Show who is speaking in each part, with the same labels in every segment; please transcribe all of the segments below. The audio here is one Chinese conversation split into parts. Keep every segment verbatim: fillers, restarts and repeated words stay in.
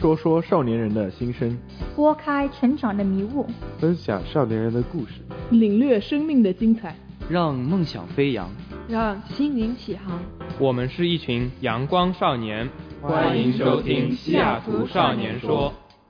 Speaker 1: 说说少年人的心声，
Speaker 2: 拨开成长的迷雾，
Speaker 1: 分享少年人的故事，
Speaker 3: 领略生命的精彩，
Speaker 4: 让梦想飞扬，
Speaker 5: 让心灵起航。
Speaker 6: 我们是一群阳光少年，欢迎收听西雅图少年说。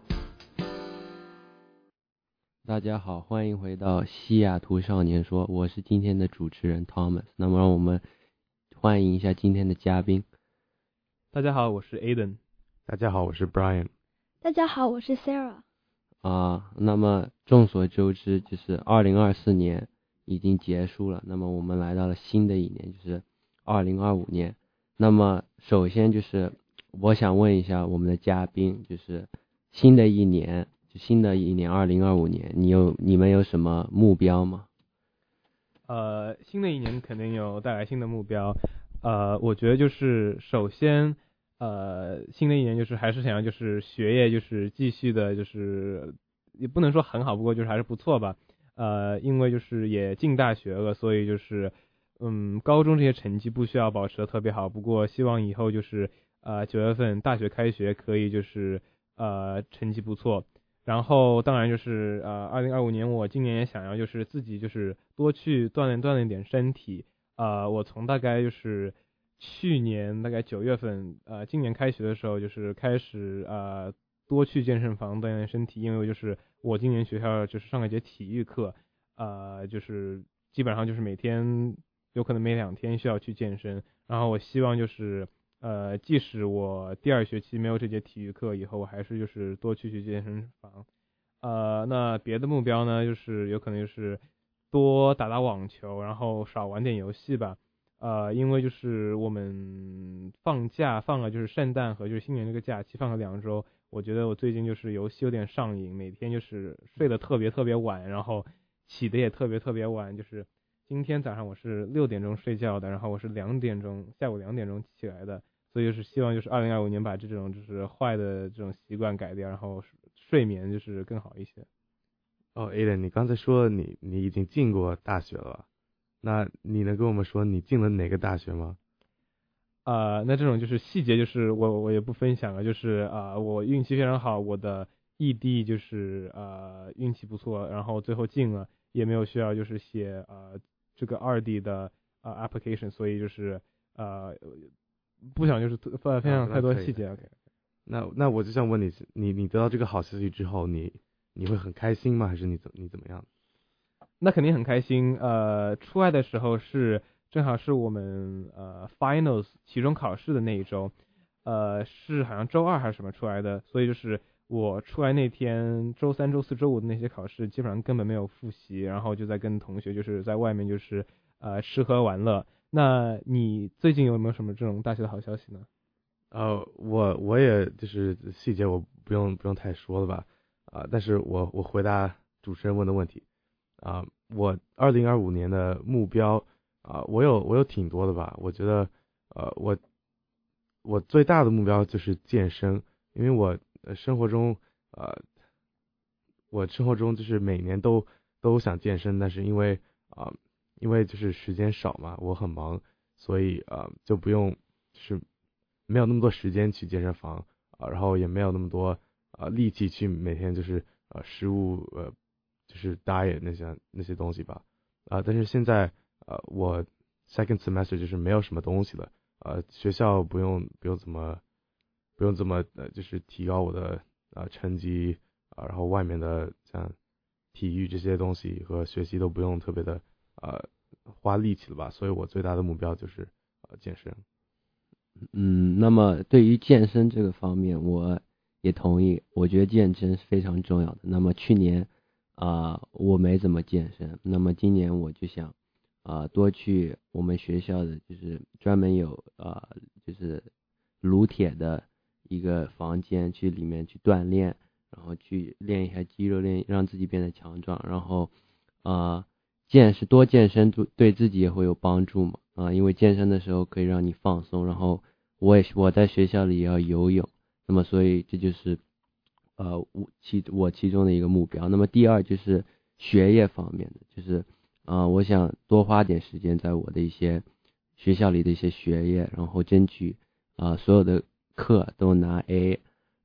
Speaker 7: 大家好，欢迎回到西雅图少年说，我是今天的主持人 Thomas。那么让我们欢迎一下今天的嘉宾。
Speaker 6: 大家好，我是 Aiden。
Speaker 1: 大家好，我是 Brian。
Speaker 8: 大家好，我是 Sarah。
Speaker 7: 啊，那么众所周知，就是二零二四年已经结束了，那么我们来到了新的一年，就是二零二五年。那么首先就是我想问一下我们的嘉宾，就是新的一年，就新的一年二零二五年，你有你们有什么目标吗？
Speaker 6: 呃，新的一年肯定有带来新的目标。呃，我觉得就是首先。呃，新的一年就是还是想要就是学业就是继续的，就是也不能说很好，不过就是还是不错吧。呃，因为就是也进大学了，所以就是嗯，高中这些成绩不需要保持的特别好，不过希望以后就是呃九月份大学开学可以就是呃成绩不错。然后当然就是呃二零二五年我今年也想要就是自己就是多去锻炼锻炼点身体。呃，我从大概就是去年大概九月份，呃，今年开学的时候，就是开始呃多去健身房锻炼身体，因为就是我今年学校就是上一节体育课，呃，就是基本上就是每天有可能每两天需要去健身，然后我希望就是呃，即使我第二学期没有这节体育课，以后我还是就是多去去健身房。呃，那别的目标呢，就是有可能就是多打打网球，然后少玩点游戏吧。呃，因为就是我们放假放了就是圣诞和就是新年这个假期放了两周，我觉得我最近就是游戏有点上瘾，每天就是睡得特别特别晚，然后起的也特别特别晚，就是今天早上我是六点钟睡觉的，然后我是两点钟下午两点钟起来的，所以就是希望就是二零二五年把这种就是坏的这种习惯改掉，然后睡眠就是更好一些。
Speaker 1: 哦 ，Aiden， 你刚才说你你已经进过大学了吧？那你能跟我们说你进了哪个大学吗？
Speaker 6: 呃，那这种就是细节，就是我我也不分享了，就是啊、呃，我运气非常好，我的异地就是呃运气不错，然后最后进了，也没有需要就是写呃这个二 D 的呃 application， 所以就是呃不想就是分分享太多细节。OK，
Speaker 1: 那那我就想问你，你你得到这个好消息之后，你你会很开心吗？还是你怎你怎么样？
Speaker 6: 那肯定很开心。呃，出来的时候是正好是我们呃 finals 期中考试的那一周，呃是好像周二还是什么出来的，所以就是我出来那天周三、周四周五的那些考试基本上根本没有复习，然后就在跟同学就是在外面就是呃吃喝玩乐。那你最近有没有什么这种大学的好消息呢？
Speaker 1: 呃，我我也就是细节我不用不用太说了吧，啊、呃，但是我我回答主持人问的问题。啊、呃，我二零二五年的目标啊、呃，我有我有挺多的吧。我觉得，呃，我我最大的目标就是健身，因为我、呃、生活中呃，我生活中就是每年都都想健身，但是因为啊、呃，因为就是时间少嘛，我很忙，所以呃就不用就是没有那么多时间去健身房啊、呃，然后也没有那么多呃力气去每天就是呃食物呃。就是 diet 那些那些东西吧，啊、呃，但是现在呃我 second semester 就是没有什么东西了，呃学校不用不用怎么不用怎么呃就是提高我的呃成绩啊、呃，然后外面的像体育这些东西和学习都不用特别的呃花力气了吧，所以我最大的目标就是呃健身。
Speaker 7: 嗯，那么对于健身这个方面，我也同意，我觉得健身是非常重要的。那么去年。啊、呃，我没怎么健身，那么今年我就想啊、呃，多去我们学校的就是专门有啊、呃，就是撸铁的一个房间，去里面去锻炼，然后去练一下肌肉，练让自己变得强壮，然后啊、呃，健是多健身对对自己也会有帮助嘛啊、呃，因为健身的时候可以让你放松，然后我也我在学校里也要游泳，那么所以这就是。呃，我其我其中的一个目标。那么第二就是学业方面的，就是啊、呃，我想多花点时间在我的一些学校里的一些学业，然后争取啊、呃、所有的课都拿 A，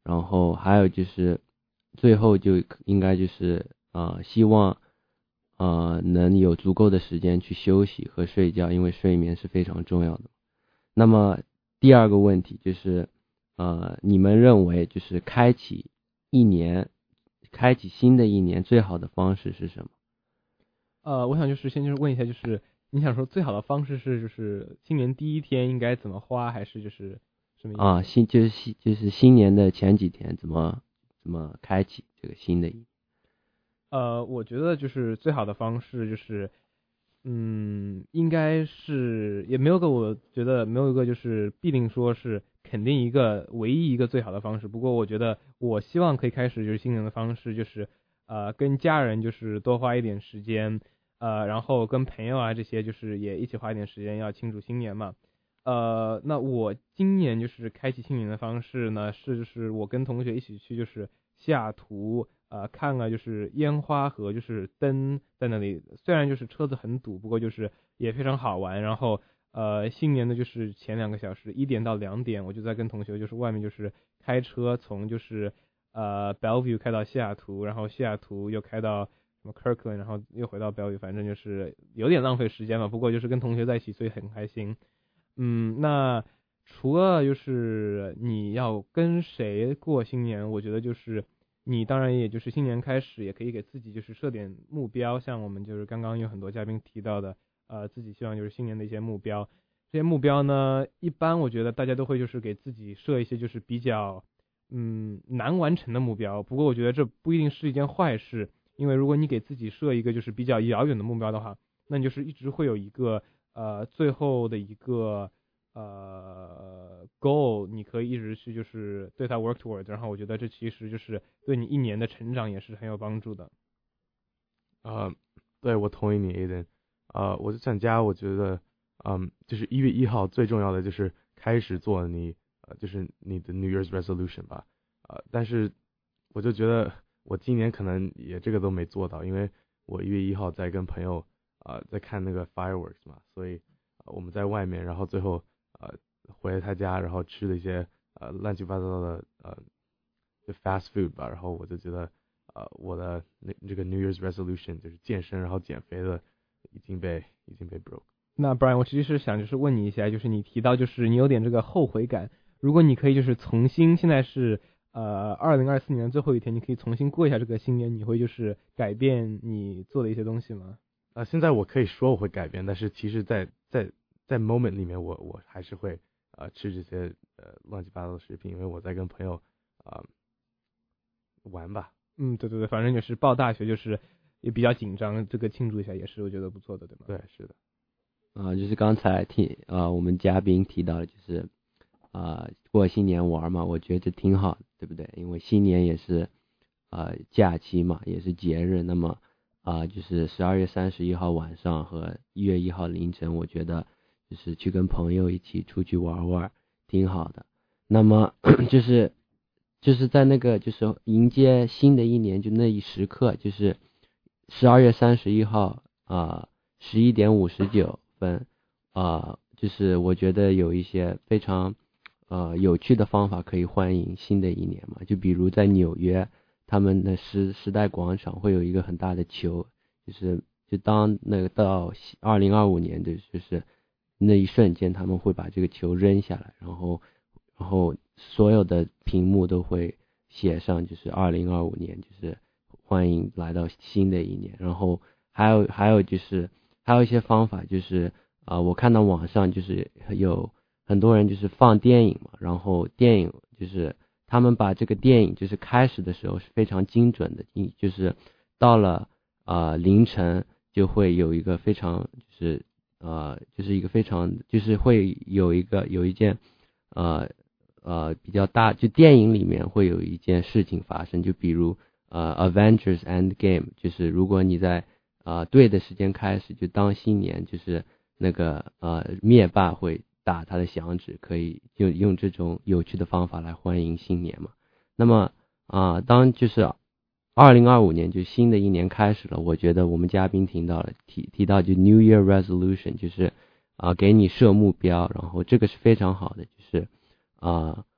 Speaker 7: 然后还有就是最后就应该就是呃希望呃能有足够的时间去休息和睡觉，因为睡眠是非常重要的。那么第二个问题就是呃你们认为就是开启一年开启新的一年最好的方式是什么？
Speaker 6: 呃，我想就是先就是问一下，就是你想说最好的方式是就是新年第一天应该怎么花，还是就是什么意思
Speaker 7: 啊？新就是新就是新年的前几天怎么怎么开启这个新的一年？
Speaker 6: 呃，我觉得就是最好的方式就是，嗯，应该是也没有个我觉得没有一个就是必定说是肯定一个唯一一个最好的方式。不过我觉得我希望可以开始就是新年的方式就是呃跟家人就是多花一点时间，呃然后跟朋友啊这些就是也一起花一点时间要庆祝新年嘛。呃，那我今年就是开启新年的方式呢是就是我跟同学一起去就是西雅图。呃，看了就是烟花和就是灯在那里，虽然就是车子很堵，不过就是也非常好玩。然后呃，新年的就是前两个小时，一点到两点，我就在跟同学就是外面就是开车从就是呃 Bellevue 开到西雅图，然后西雅图又开到什么 Kirkland， 然后又回到 Bellevue， 反正就是有点浪费时间嘛。不过就是跟同学在一起，所以很开心。嗯，那除了就是你要跟谁过新年，我觉得就是。你当然也就是新年开始也可以给自己就是设点目标，像我们就是刚刚有很多嘉宾提到的，呃，自己希望就是新年的一些目标。这些目标呢，一般我觉得大家都会就是给自己设一些就是比较嗯难完成的目标。不过我觉得这不一定是一件坏事，因为如果你给自己设一个就是比较遥远的目标的话，那你就是一直会有一个呃最后的一个。呃 goal 你可以一直去就是对它 work towards， 然后我觉得这其实就是对你一年的成长也是很有帮助的。
Speaker 1: 呃，对，我同意你 Aiden。呃，我就想加，我觉得，嗯，就是一月一号最重要的就是开始做你呃，就是你的 New Year's resolution 吧。呃，但是我就觉得我今年可能也这个都没做到，因为我一月一号在跟朋友呃在看那个 fireworks 嘛，所以、呃、我们在外面，然后最后。呃，回了他家，然后吃了一些呃乱七八糟的呃就 fast food 吧，然后我就觉得呃我的那这个 New Year's resolution 就是健身然后减肥的已经被已经被 broke。
Speaker 6: 那 Brian， 我其实是想就是问你一下，就是你提到就是你有点这个后悔感，如果你可以就是重新，现在是呃二零二四年的最后一天，你可以重新过一下这个新年，你会就是改变你做的一些东西吗？
Speaker 1: 啊、呃，现在我可以说我会改变，但是其实在在在 moment 里面我我还是会呃吃这些呃乱七八糟的食品，因为我在跟朋友啊、呃、玩吧。
Speaker 6: 嗯，对对对，反正就是报大学就是也比较紧张，这个庆祝一下也是我觉得不错的，对吗？
Speaker 1: 对，是的。
Speaker 7: 啊、呃，就是刚才提啊、呃、我们嘉宾提到的就是啊、呃、过新年玩嘛，我觉得这挺好的，对不对？因为新年也是呃假期嘛，也是节日，那么啊、呃、就是十二月三十一号晚上和一月一号凌晨，我觉得。就是去跟朋友一起出去玩玩，挺好的。那么就是就是在那个就是迎接新的一年，就那一时刻，就是十二月三十一号啊，十一点五十九分啊，就是我觉得有一些非常呃有趣的方法可以欢迎新的一年嘛。就比如在纽约，他们的时时代广场会有一个很大的球，就是就当那个到二零二五年的就是。那一瞬间他们会把这个球扔下来，然后然后所有的屏幕都会写上就是二零二五年，就是欢迎来到新的一年。然后还有还有就是还有一些方法，就是啊、呃、我看到网上就是有很多人就是放电影嘛，然后电影就是他们把这个电影就是开始的时候是非常精准的，就是到了啊、呃、凌晨就会有一个非常就是呃，就是一个非常，就是会有一个有一件，呃呃比较大，就电影里面会有一件事情发生，就比如呃 Avengers Endgame， 就是如果你在呃对的时间开始，就当新年，就是那个呃灭霸会打他的响指，可以就用这种有趣的方法来欢迎新年嘛。那么啊、呃，当就是二零二五年就新的一年开始了，我觉得我们嘉宾提到了提提到就 New Year Resolution， 就是啊、呃、给你设目标，然后这个是非常好的，就是啊、呃、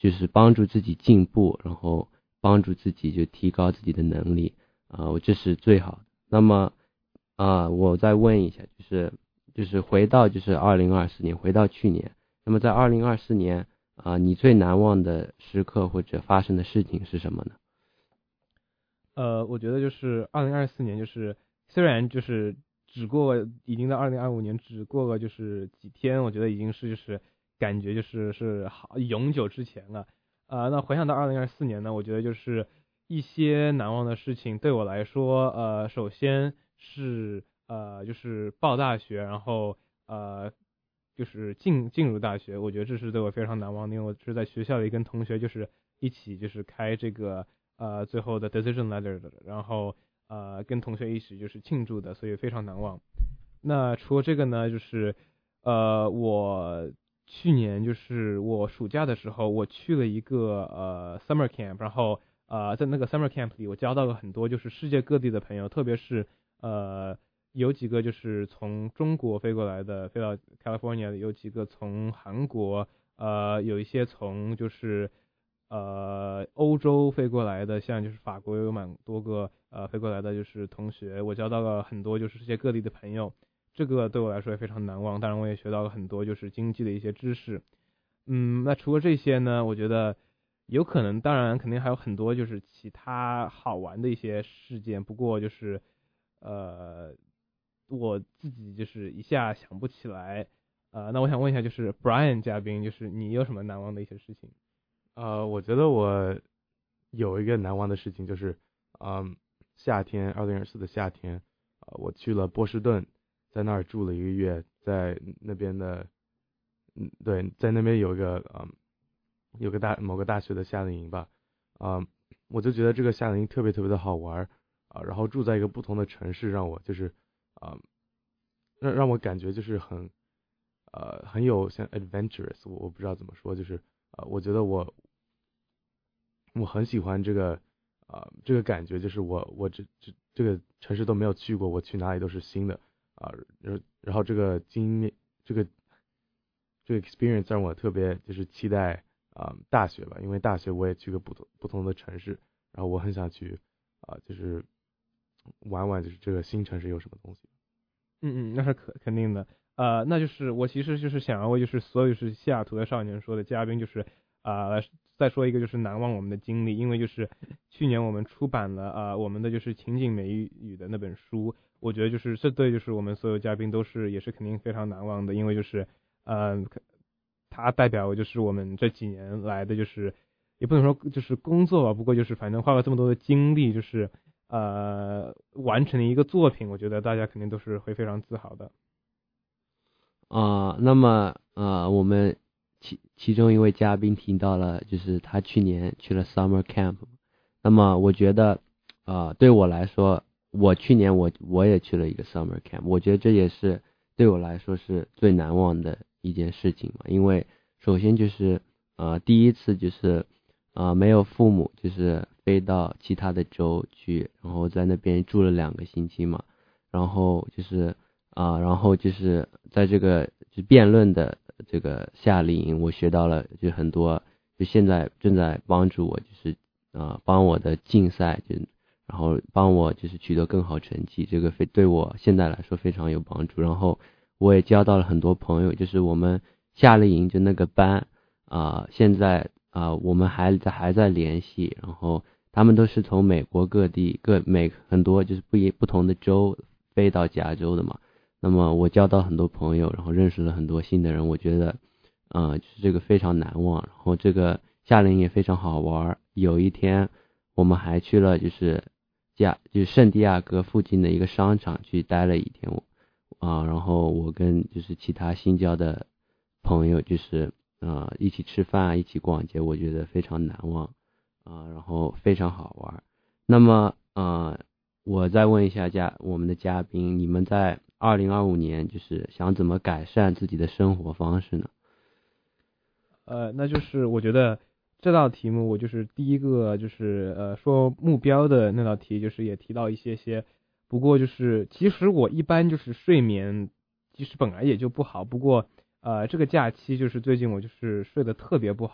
Speaker 7: 就是帮助自己进步，然后帮助自己就提高自己的能力啊、呃，这是最好的。那么啊、呃，我再问一下，就是就是回到就是二零二四年，回到去年，那么在二零二四年啊、呃，你最难忘的时刻或者发生的事情是什么呢？
Speaker 6: 呃，我觉得就是二零二四年，就是虽然就是只过已经到二零二五年只过了就是几天，我觉得已经是就是感觉就是是好永久之前了。呃，那回想到二零二四年呢，我觉得就是一些难忘的事情对我来说，呃，首先是呃就是报大学，然后呃就是进进入大学，我觉得这是对我非常难忘的，因为我是在学校里跟同学就是一起就是开这个呃最后的 decision letter 的，然后呃跟同学一起就是庆祝的，所以非常难忘。那除了这个呢，就是呃我去年就是我暑假的时候，我去了一个呃 summer camp， 然后呃在那个 summer camp 里，我交到了很多就是世界各地的朋友，特别是呃有几个就是从中国飞过来的，飞到 California 的，有几个从韩国，呃有一些从就是呃欧洲飞过来的，像就是法国有蛮多个呃飞过来的就是同学，我交到了很多就是世界各地的朋友。这个对我来说也非常难忘，当然我也学到了很多就是经济的一些知识。嗯，那除了这些呢，我觉得有可能，当然肯定还有很多就是其他好玩的一些事件，不过就是呃我自己就是一下想不起来。呃，那我想问一下，就是 Brian 嘉宾，就是你有什么难忘的一些事情？
Speaker 1: 呃，我觉得我有一个难忘的事情，就是嗯夏天二零二四的夏天，呃我去了波士顿。在那儿住了一个月，在那边的，嗯，对，在那边有一个，嗯，有个大某个大学的夏令营吧，啊、嗯，我就觉得这个夏令营特别特别的好玩啊、呃，然后住在一个不同的城市，让我就是啊、呃，让让我感觉就是很，呃，很有像 adventurous， 我我不知道怎么说，就是啊、呃，我觉得我我很喜欢这个啊、呃、这个感觉，就是我我这这这个城市都没有去过，我去哪里都是新的。啊，然然后这个经历，这个这个 experience 让我特别就是期待啊、呃、大学吧，因为大学我也去过不同不同的城市，然后我很想去啊、呃、就是玩玩就是这个新城市有什么东西。
Speaker 6: 嗯嗯，那是肯肯定的。呃，那就是我其实就是想要为就是所有是西雅图的少年说的嘉宾就是啊、呃、再说一个就是难忘我们的经历，因为就是去年我们出版了啊、呃、我们的就是情景美语的那本书。我觉得就是这对就是我们所有嘉宾都是也是肯定非常难忘的，因为就是呃它代表就是我们这几年来的就是也不能说就是工作吧，不过就是反正花了这么多的精力，就是呃完成了一个作品，我觉得大家肯定都是会非常自豪的。
Speaker 7: 啊、呃，那么呃我们其其中一位嘉宾提到了就是他去年去了 summer camp， 那么我觉得啊、呃、对我来说。我去年我我也去了一个 summer camp， 我觉得这也是对我来说是最难忘的一件事情嘛，因为首先就是呃第一次就是呃没有父母，就是飞到其他的州去，然后在那边住了两个星期嘛，然后就是啊、呃、然后就是在这个就辩论的这个夏令营，我学到了就很多，就现在正在帮助我就是啊、呃、帮我的竞赛就。然后帮我就是取得更好成绩，这个非对我现在来说非常有帮助。然后我也交到了很多朋友，就是我们夏令营就那个班啊、呃，现在啊、呃、我们还在还在联系。然后他们都是从美国各地各每很多就是不一不同的州飞到加州的嘛。那么我交到很多朋友，然后认识了很多新的人，我觉得啊、呃、就是这个非常难忘。然后这个夏令营也非常好玩。有一天我们还去了就是加就是圣地亚哥附近的一个商场去待了一天啊、呃，然后我跟就是其他新交的朋友就是啊、呃、一起吃饭一起逛街，我觉得非常难忘啊、呃，然后非常好玩。那么啊、呃，我再问一下嘉我们的嘉宾，你们在二零二五年就是想怎么改善自己的生活方式呢？
Speaker 6: 呃，那就是我觉得。这道题目我就是第一个就是呃说目标的那道题，就是也提到一些些，不过就是其实我一般就是睡眠其实本来也就不好，不过呃这个假期就是最近我就是睡得特别不好，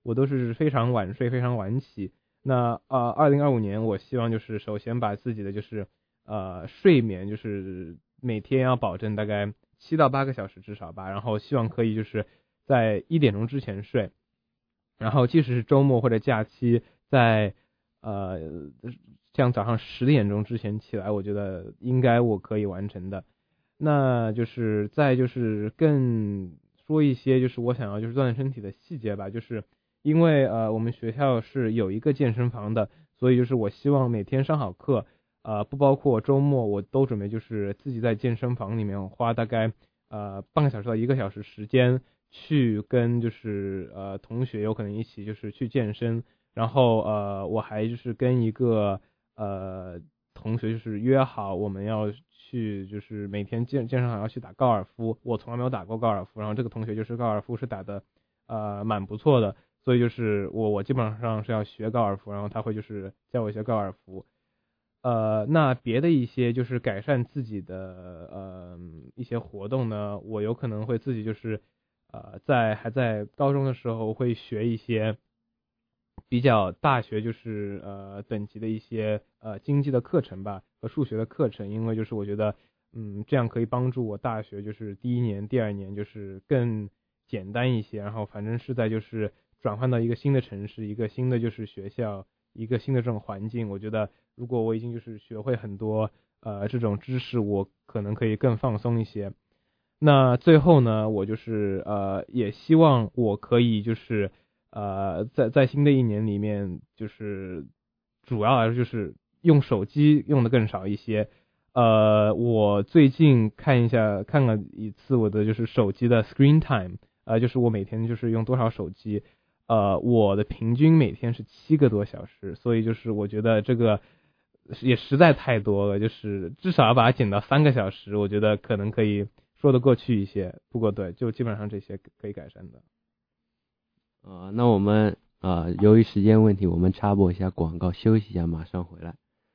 Speaker 6: 我都是非常晚睡，非常晚起。那呃，二零二五年我希望就是首先把自己的就是呃睡眠就是每天要保证大概七到八个小时至少吧，然后希望可以就是在一点钟之前睡，然后即使是周末或者假期，在呃像早上十点钟之前起来，我觉得应该我可以完成的。那就是再就是更说一些就是我想要就是锻炼身体的细节吧，就是因为呃我们学校是有一个健身房的，所以就是我希望每天上好课，呃不包括周末，我都准备就是自己在健身房里面花大概呃半个小时到一个小时时间去跟就是呃同学有可能一起就是去健身，然后呃我还就是跟一个呃同学就是约好我们要去就是每天健健身房要去打高尔夫，我从来没有打过高尔夫，然后这个同学就是高尔夫是打的呃蛮不错的，所以就是我我基本上是要学高尔夫，然后他会就是教我一些高尔夫。呃，那别的一些就是改善自己的呃一些活动呢，我有可能会自己就是呃在还在高中的时候会学一些比较大学就是呃等级的一些呃经济的课程吧和数学的课程，因为就是我觉得嗯这样可以帮助我大学就是第一年第二年就是更简单一些，然后反正是在就是转换到一个新的城市，一个新的就是学校，一个新的这种环境，我觉得如果我已经就是学会很多呃这种知识，我可能可以更放松一些。那最后呢，我就是呃也希望我可以就是呃在在新的一年里面，就是主要来说就是用手机用的更少一些。呃我最近看一下看了一次我的就是手机的 screen time， 呃就是我每天就是用多少手机，呃我的平均每天是七个多小时，所以就是我觉得这个也实在太多了，就是至少要把它减到三个小时，我觉得可能可以说得过去一些。不过对，就基本上这些可以改善的。
Speaker 7: 呃，那我们呃由于时间问题，我们插播一下广告，休息一下，马上回来。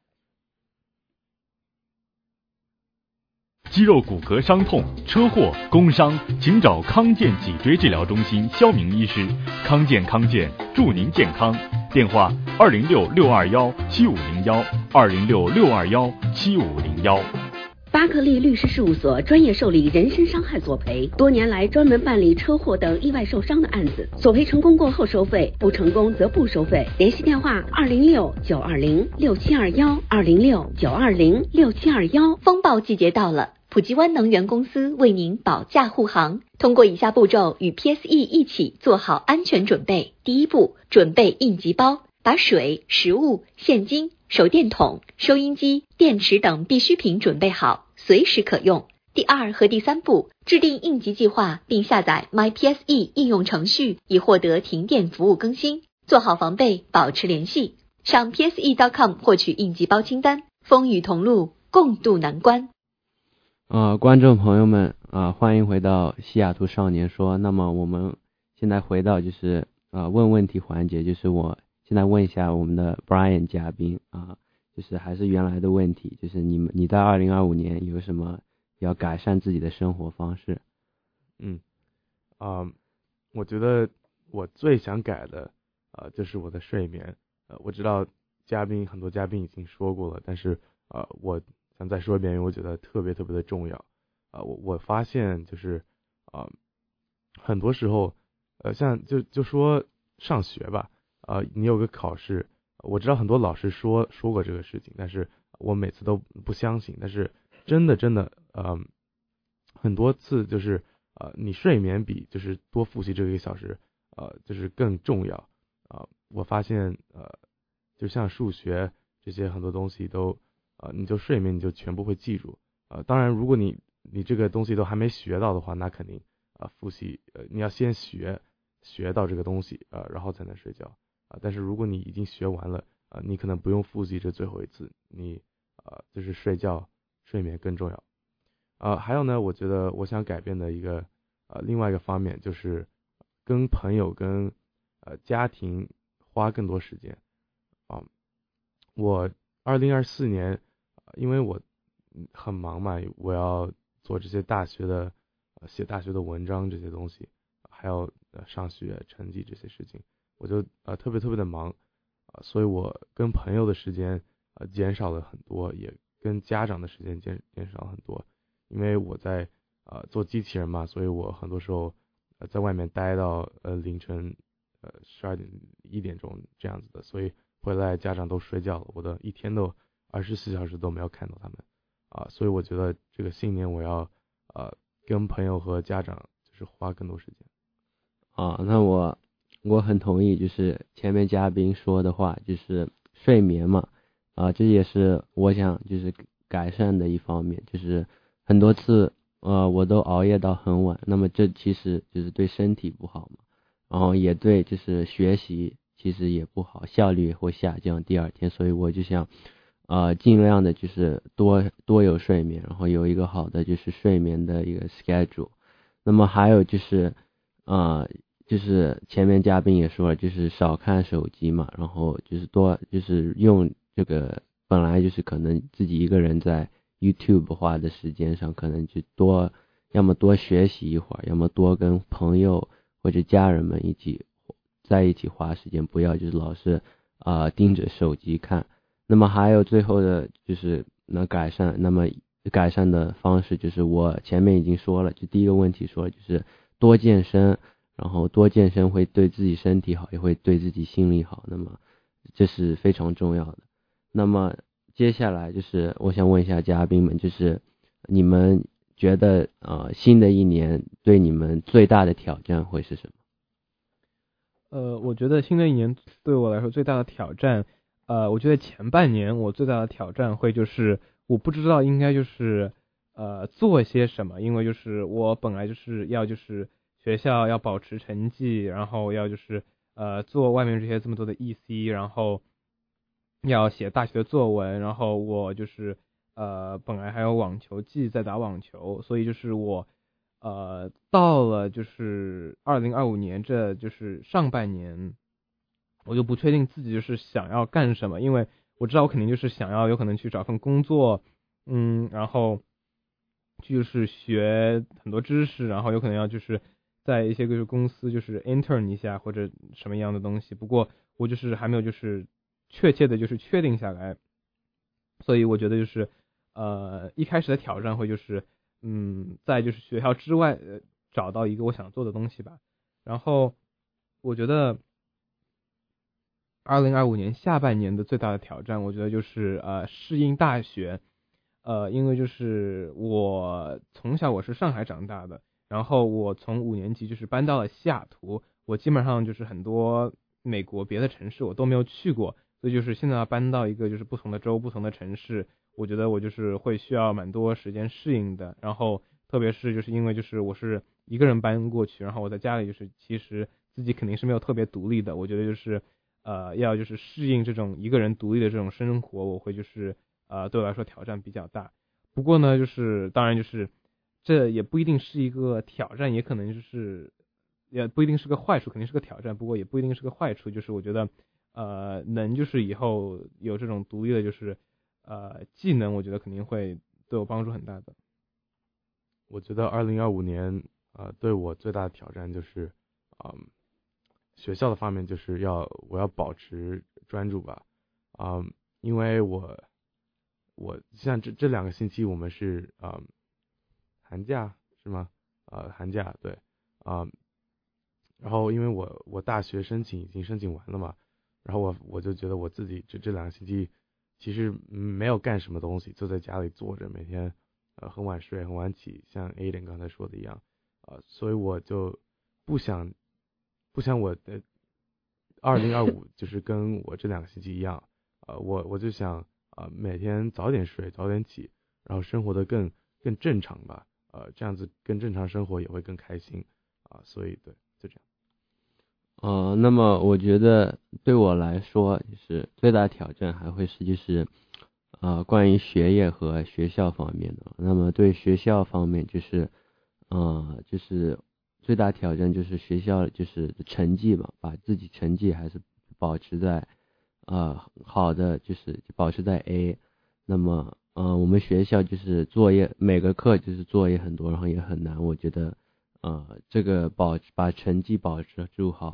Speaker 9: 肌肉骨骼伤痛、车祸、工伤，请找康健脊椎治疗中心肖明医师。康健康健，祝您健康。电话：二零六六二幺七五零幺，二零六六二幺七五零幺。
Speaker 10: 巴克利律师事务所专业受理人身伤害索赔，多年来专门办理车祸等意外受伤的案子，索赔成功过后收费，不成功则不收费。联系电话：二零六九二零六七二幺，二零六九二零六七二幺。
Speaker 11: 风暴季节到了，普吉湾能源公司为您保驾护航，通过以下步骤与 P S E 一起做好安全准备。第一步，准备应急包，把水、食物、现金、手电筒、收音机、电池等必需品准备好，随时可用。第二和第三步，制定应急计划，并下载 My P S E 应用程序，以获得停电服务更新，做好防备，保持联系。上 P S E 点 com 获取应急包清单，风雨同路，共度难关。
Speaker 7: 呃，观众朋友们啊、呃，欢迎回到西雅图少年说。那么我们现在回到就是啊、呃、问问题环节，就是我现在问一下我们的 Brian 嘉宾啊、呃，就是还是原来的问题，就是你们你在二零二五年有什么要改善自己的生活方式？
Speaker 1: 嗯啊、呃，我觉得我最想改的呃就是我的睡眠。呃，我知道嘉宾很多嘉宾已经说过了，但是呃我想再说一遍，因为我觉得特别特别的重要。啊、呃，我我发现就是啊、呃，很多时候呃像就就说上学吧。呃，你有个考试，我知道很多老师说说过这个事情，但是我每次都不相信。但是真的真的，呃，很多次就是呃，你睡眠比就是多复习这个一个小时，呃，就是更重要啊、呃。我发现呃，就像数学这些很多东西都呃，你就睡眠你就全部会记住。呃，当然如果你你这个东西都还没学到的话，那肯定啊、呃、复习呃你要先学学到这个东西啊、呃，然后才能睡觉。啊，但是如果你已经学完了，啊，你可能不用复习这最后一次，你啊就是睡觉，睡眠更重要。啊，还有呢，我觉得我想改变的一个呃另外一个方面就是跟朋友跟呃家庭花更多时间。啊，我二零二四年，因为我很忙嘛，我要做这些大学的呃写大学的文章这些东西，还有呃上学成绩这些事情。 我就呃特别特别的忙啊、呃，所以我跟朋友的时间呃减少了很多，也跟家长的时间减减少了很多，因为我在呃做机器人嘛，所以我很多时候呃在外面待到呃凌晨呃十二点一点钟这样子的，所以回来家长都睡觉了，我的一天都二十四小时都没有看到他们啊、呃，所以我觉得这个新年我要呃跟朋友和家长就是花更多时间。
Speaker 7: 啊，那我我很同意，就是前面嘉宾说的话，就是睡眠嘛，啊，这也是我想就是改善的一方面，就是很多次呃我都熬夜到很晚，那么这其实就是对身体不好嘛，然后也对就是学习其实也不好，效率也会下降第二天，所以我就想呃尽量的就是多多有睡眠，然后有一个好的就是睡眠的一个 schedule。那么还有就是呃就是前面嘉宾也说了，就是少看手机嘛，然后就是多就是用这个本来就是可能自己一个人在 YouTube 花的时间上，可能就多要么多学习一会儿，要么多跟朋友或者家人们一起在一起花时间，不要就是老是啊、呃、盯着手机看。那么还有最后的就是能改善，那么改善的方式就是我前面已经说了，就第一个问题说了，就是多健身，然后多健身会对自己身体好，也会对自己心理好，那么这是非常重要的。那么接下来就是我想问一下嘉宾们，就是你们觉得呃新的一年对你们最大的挑战会是什么？
Speaker 6: 呃，我觉得新的一年对我来说最大的挑战，呃，我觉得前半年我最大的挑战会就是我不知道应该就是呃做些什么，因为就是我本来就是要就是学校要保持成绩，然后要就是呃做外面这些这么多的 E C， 然后要写大学的作文，然后我就是呃本来还有网球季在打网球，所以就是我呃到了就是二零二五年，这就是上半年，我就不确定自己就是想要干什么，因为我知道我肯定就是想要有可能去找份工作，嗯，然后就是学很多知识，然后有可能要就是在一些个公司就是 intern 一下或者什么样的东西，不过我就是还没有就是确切的就是确定下来，所以我觉得就是呃一开始的挑战会就是嗯在就是学校之外呃找到一个我想做的东西吧，然后我觉得二零二五年下半年的最大的挑战，我觉得就是呃适应大学，呃因为就是我从小我是上海长大的，然后我从五年级就是搬到了西雅图，我基本上就是很多美国别的城市我都没有去过，所以就是现在要搬到一个就是不同的州不同的城市，我觉得我就是会需要蛮多时间适应的，然后特别是就是因为就是我是一个人搬过去，然后我在家里就是其实自己肯定是没有特别独立的，我觉得就是呃要就是适应这种一个人独立的这种生活，我会就是呃对我来说挑战比较大。不过呢就是当然就是这也不一定是一个挑战，也可能就是也不一定是个坏处，肯定是个挑战，不过也不一定是个坏处，就是我觉得呃能就是以后有这种独立的就是呃技能，我觉得肯定会对我帮助很大的。
Speaker 1: 我觉得二零二五年呃对我最大的挑战就是嗯、呃、学校的方面，就是要我要保持专注吧，嗯、呃、因为我我像这这两个星期我们是嗯、呃、寒假是吗？呃寒假对啊、呃，然后因为我我大学申请已经申请完了嘛，然后我我就觉得我自己这这两个星期其实没有干什么东西，就在家里坐着，每天呃很晚睡很晚起，像 Aiden 刚才说的一样啊、呃，所以我就不想不想我的二零二五就是跟我这两个星期一样，呃我我就想啊、呃、每天早点睡早点起，然后生活的更更正常吧，呃这样子更正常生活也会更开心啊、呃，所以对就这样。
Speaker 7: 呃，那么我觉得对我来说，就是最大挑战还会是就是呃关于学业和学校方面的。那么对学校方面，就是呃就是最大挑战就是学校就是成绩嘛，把自己成绩还是保持在呃好的，就是保持在 A。那么呃我们学校就是作业每个课就是作业很多，然后也很难，我觉得呃这个保把成绩保持住好。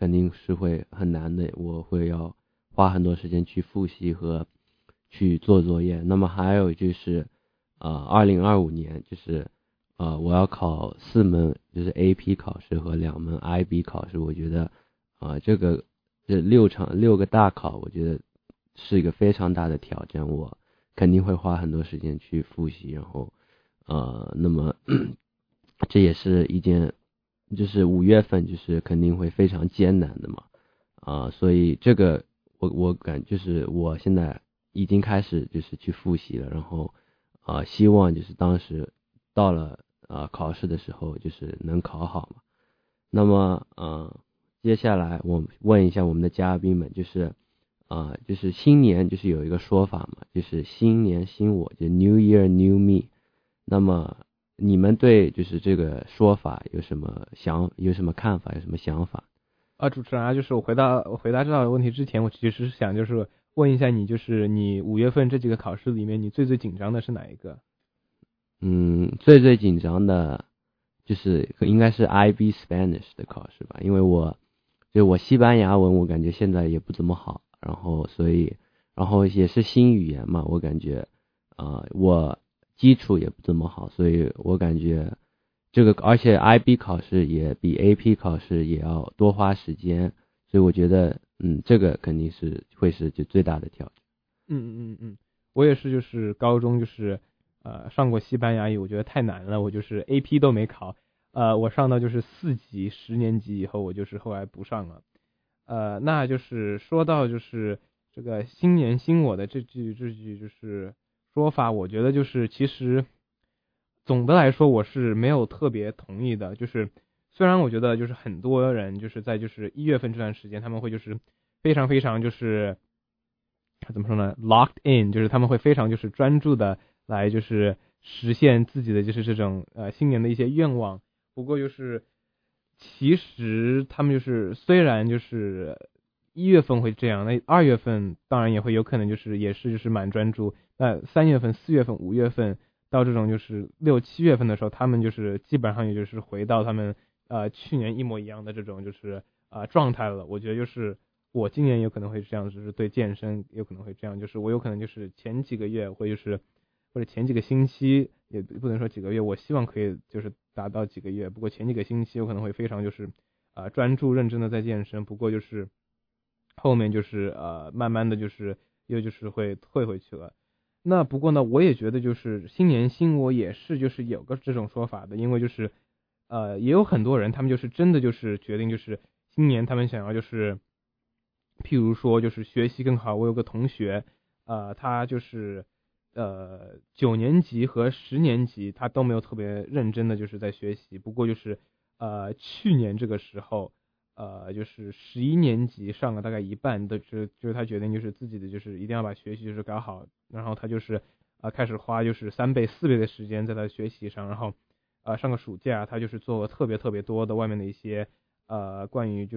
Speaker 7: 肯定是会很难的，我会要花很多时间去复习和去做作业。那么还有就是呃二零二五年就是呃我要考四门就是 A P 考试和两门 I B 考试，我觉得啊、呃、这个这六场六个大考我觉得是一个非常大的挑战，我肯定会花很多时间去复习，然后呃那么这也是一件就是五月份就是肯定会非常艰难的嘛啊、呃、所以这个我我感就是我现在已经开始就是去复习了，然后啊、呃、希望就是当时到了啊、呃、考试的时候就是能考好嘛。那么呃接下来我问一下我们的嘉宾们，就是啊、呃就是新年就是有一个说法嘛，就是新年新我，就 New Year New Me。那么你们对就是这个说法有什么想有什么看法，有什么想法？
Speaker 6: 啊，主持人啊，就是我回答我回答这道问题之前，我其实是想就是问一下你，就是你五月份这几个考试里面，你最最紧张的是哪一个？
Speaker 7: 嗯，最最紧张的就是应该是 I B Spanish 的考试吧，因为我就我西班牙文我感觉现在也不怎么好，然后所以然后也是新语言嘛，我感觉啊、呃、我基础也不怎么好，所以我感觉这个而且 I B 考试也比 A P 考试也要多花时间，所以我觉得嗯这个肯定是会是就最大的挑战。
Speaker 6: 嗯嗯嗯嗯，我也是，就是高中就是呃上过西班牙语，我觉得太难了，我就是 A P 都没考，呃我上到就是四级，十年级以后我就是后来不上了。呃那就是说到就是这个新年新我的这句这句就是说法，我觉得就是其实总的来说我是没有特别同意的，就是虽然我觉得就是很多人就是在就是一月份这段时间他们会就是非常非常就是怎么说呢 locked in， 就是他们会非常就是专注的来就是实现自己的就是这种呃新年的一些愿望，不过就是其实他们就是虽然就是一月份会这样，那二月份当然也会有可能就是也是就是蛮专注，那三月份四月份五月份到这种就是六七月份的时候，他们就是基本上也就是回到他们呃去年一模一样的这种就是呃状态了。我觉得就是我今年有可能会这样，就是对健身有可能会这样，就是我有可能就是前几个月或就是或者前几个星期，也不能说几个月，我希望可以就是达到几个月，不过前几个星期有可能会非常就是呃专注认真的在健身，不过就是后面就是呃慢慢的就是又就是会退回去了。那不过呢，我也觉得就是新年新我也是就是有个这种说法的，因为就是呃也有很多人他们就是真的就是决定就是今年他们想要就是譬如说就是学习更好。我有个同学呃他就是呃九年级和十年级他都没有特别认真的就是在学习，不过就是呃去年这个时候呃就是十一年级上了大概一半的，就是就是他决定就是自己的就是一定要把学习就是搞好，然后他就是呃开始花就是三倍四倍的时间在他学习上，然后呃上个暑假他就是做了特别特别多的外面的一些呃关于就是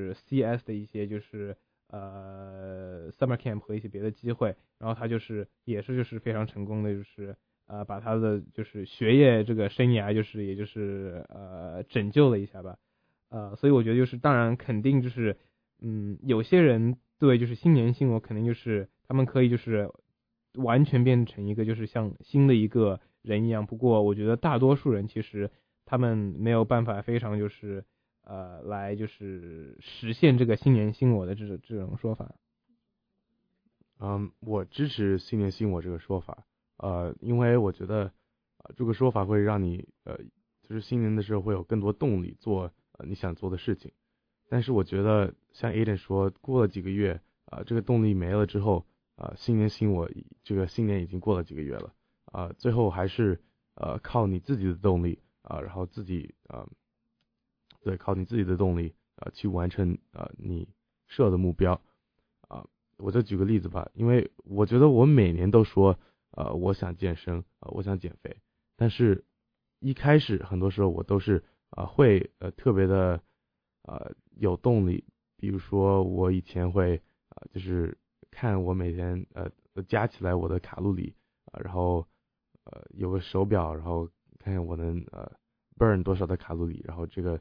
Speaker 6: C S 的一些就是呃 summer camp 和一些别的机会，然后他就是也是就是非常成功的就是呃把他的就是学业这个生涯就是也就是呃拯救了一下吧。呃，所以我觉得就是当然肯定就是嗯有些人对就是新年新我肯定就是他们可以就是完全变成一个就是像新的一个人一样，不过我觉得大多数人其实他们没有办法非常就是呃来就是实现这个新年新我的这种这种说法。
Speaker 1: 嗯，我支持新年新我这个说法，呃，因为我觉得呃这个说法会让你呃就是新年的时候会有更多动力做呃你想做的事情，但是我觉得像 Aiden 说，过了几个月啊、呃，这个动力没了之后啊、呃，新年新我这个新年已经过了几个月了啊、呃，最后还是呃靠你自己的动力啊、呃，然后自己啊、呃、对靠你自己的动力啊、呃、去完成啊、呃、你设的目标啊、呃。我就举个例子吧，因为我觉得我每年都说呃我想健身啊、呃、我想减肥，但是一开始很多时候我都是啊、呃、会呃特别的呃有动力，比如说我以前会啊、呃、就是看我每天呃加起来我的卡路里啊、呃，然后呃有个手表，然后看看我能呃 burn 多少的卡路里，然后这个啊、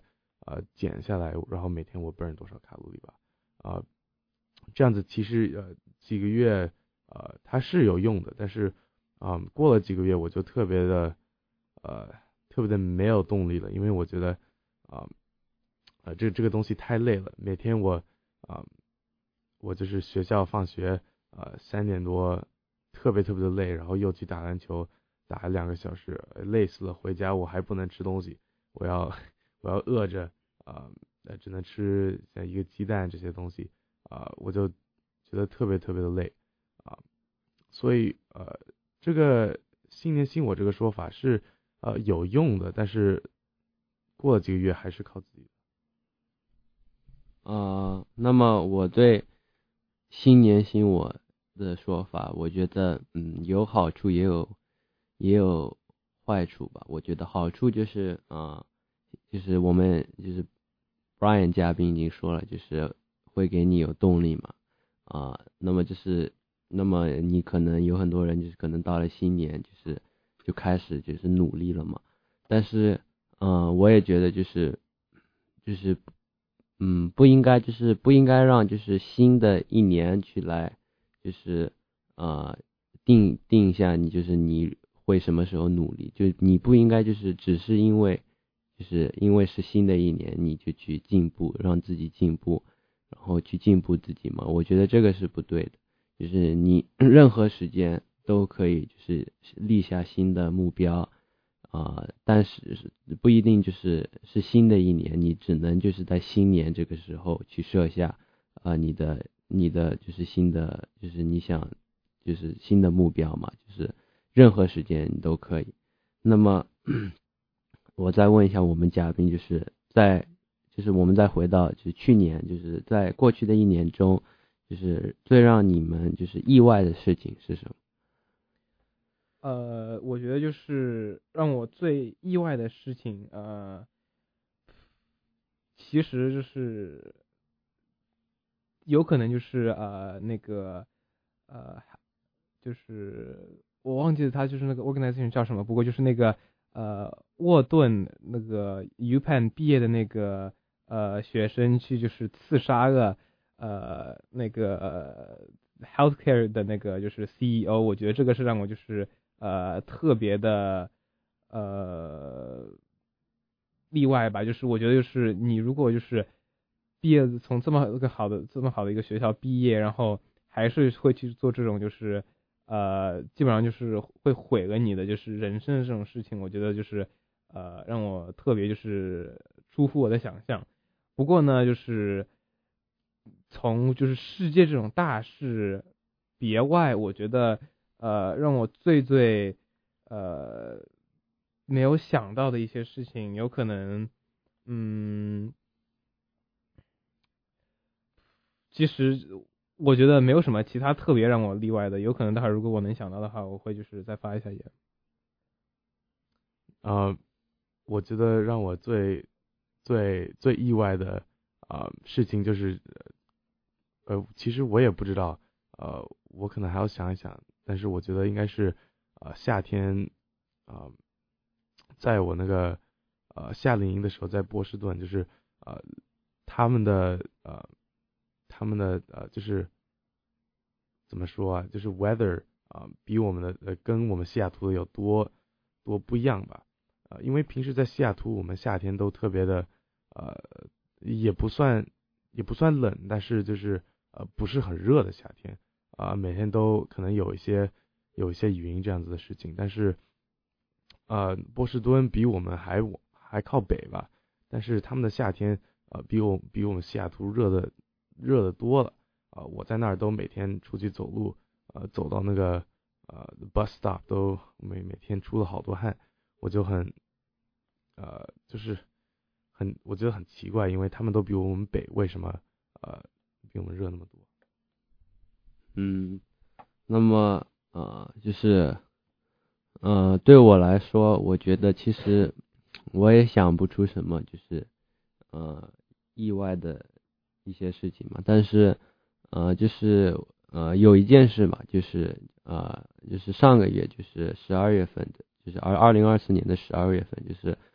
Speaker 1: 呃减下来，然后每天我 burn 多少卡路里吧，啊、呃，这样子其实呃几个月呃它是有用的，但是啊、呃、过了几个月我就特别的呃特别的没有动力了，因为我觉得啊。呃呃，这这个东西太累了，每天我啊、呃，我就是学校放学呃三点多，特别特别的累，然后又去打篮球，打两个小时，累死了。回家我还不能吃东西，我要我要饿着啊，呃，只能吃像一个鸡蛋这些东西啊、呃，我就觉得特别特别的累啊、呃，所以呃，这个新年新我这个说法是呃有用的，但是过了几个月还是靠自己。
Speaker 7: 呃，那么我对新年新我的说法，我觉得嗯有好处也有也有坏处吧。我觉得好处就是啊、呃，就是我们就是 Brian 嘉宾已经说了，就是会给你有动力嘛啊、呃，那么就是那么你可能有很多人就是可能到了新年就是就开始就是努力了嘛，但是嗯、呃，我也觉得就是就是嗯，不应该就是不应该让就是新的一年去来就是呃定定一下你就是你会什么时候努力，就你不应该就是只是因为就是因为是新的一年你就去进步，让自己进步，然后去进步自己嘛，我觉得这个是不对的。就是你任何时间都可以就是立下新的目标啊、呃，但是不一定就是是新的一年，你只能就是在新年这个时候去设下啊、呃、你的你的就是新的就是你想就是新的目标嘛，就是任何时间你都可以。那么我再问一下我们嘉宾，就是在就是我们再回到就是去年就是在过去的一年中，就是最让你们就是意外的事情是什么？
Speaker 6: 呃，我觉得就是让我最意外的事情，呃，其实就是有可能就是呃那个呃就是我忘记了他就是那个 organization 叫什么，不过就是那个呃沃顿那个 UPenn 毕业的那个呃学生去就是刺杀了呃那个、呃、healthcare 的那个就是 C E O， 我觉得这个是让我就是呃特别的呃例外吧，就是我觉得就是你如果就是毕业从这么一个好的这么好的一个学校毕业，然后还是会去做这种就是呃基本上就是会毁了你的就是人生的这种事情，我觉得就是呃让我特别就是出乎我的想象。不过呢，就是从就是世界这种大事别外，我觉得呃让我最最呃没有想到的一些事情，有可能嗯其实我觉得没有什么其他特别让我例外的，有可能待会儿如果我能想到的话，我会就是再发一下言。
Speaker 1: 呃，我觉得让我最最最意外的啊、呃、事情就是，呃，其实我也不知道，呃，我可能还要想一想，但是我觉得应该是呃夏天啊、呃，在我那个呃夏令营的时候，在波士顿，就是呃他们的呃他们的呃就是怎么说啊，就是 weather 啊、呃、比我们的呃跟我们西雅图的有多多不一样吧。呃，因为平时在西雅图，我们夏天都特别的，呃，也不算也不算冷，但是就是呃不是很热的夏天啊、呃，每天都可能有一些有一些云这样子的事情。但是呃，波士顿比我们还还靠北吧，但是他们的夏天呃比我比我们西雅图热的热的多了啊、呃！我在那儿都每天出去走路，呃，走到那个呃 bus stop 都每每天出了好多汗。我就很，呃，就是很，我觉得很奇怪，因为他们都比我们北，为什么呃比我们热那么多？
Speaker 7: 嗯，那么呃，就是呃，对我来说，我觉得其实我也想不出什么就是呃意外的一些事情嘛，但是呃，就是呃有一件事嘛，就是呃，就是上个月就是十二月份的。就是二二零二四年的十二月份，就是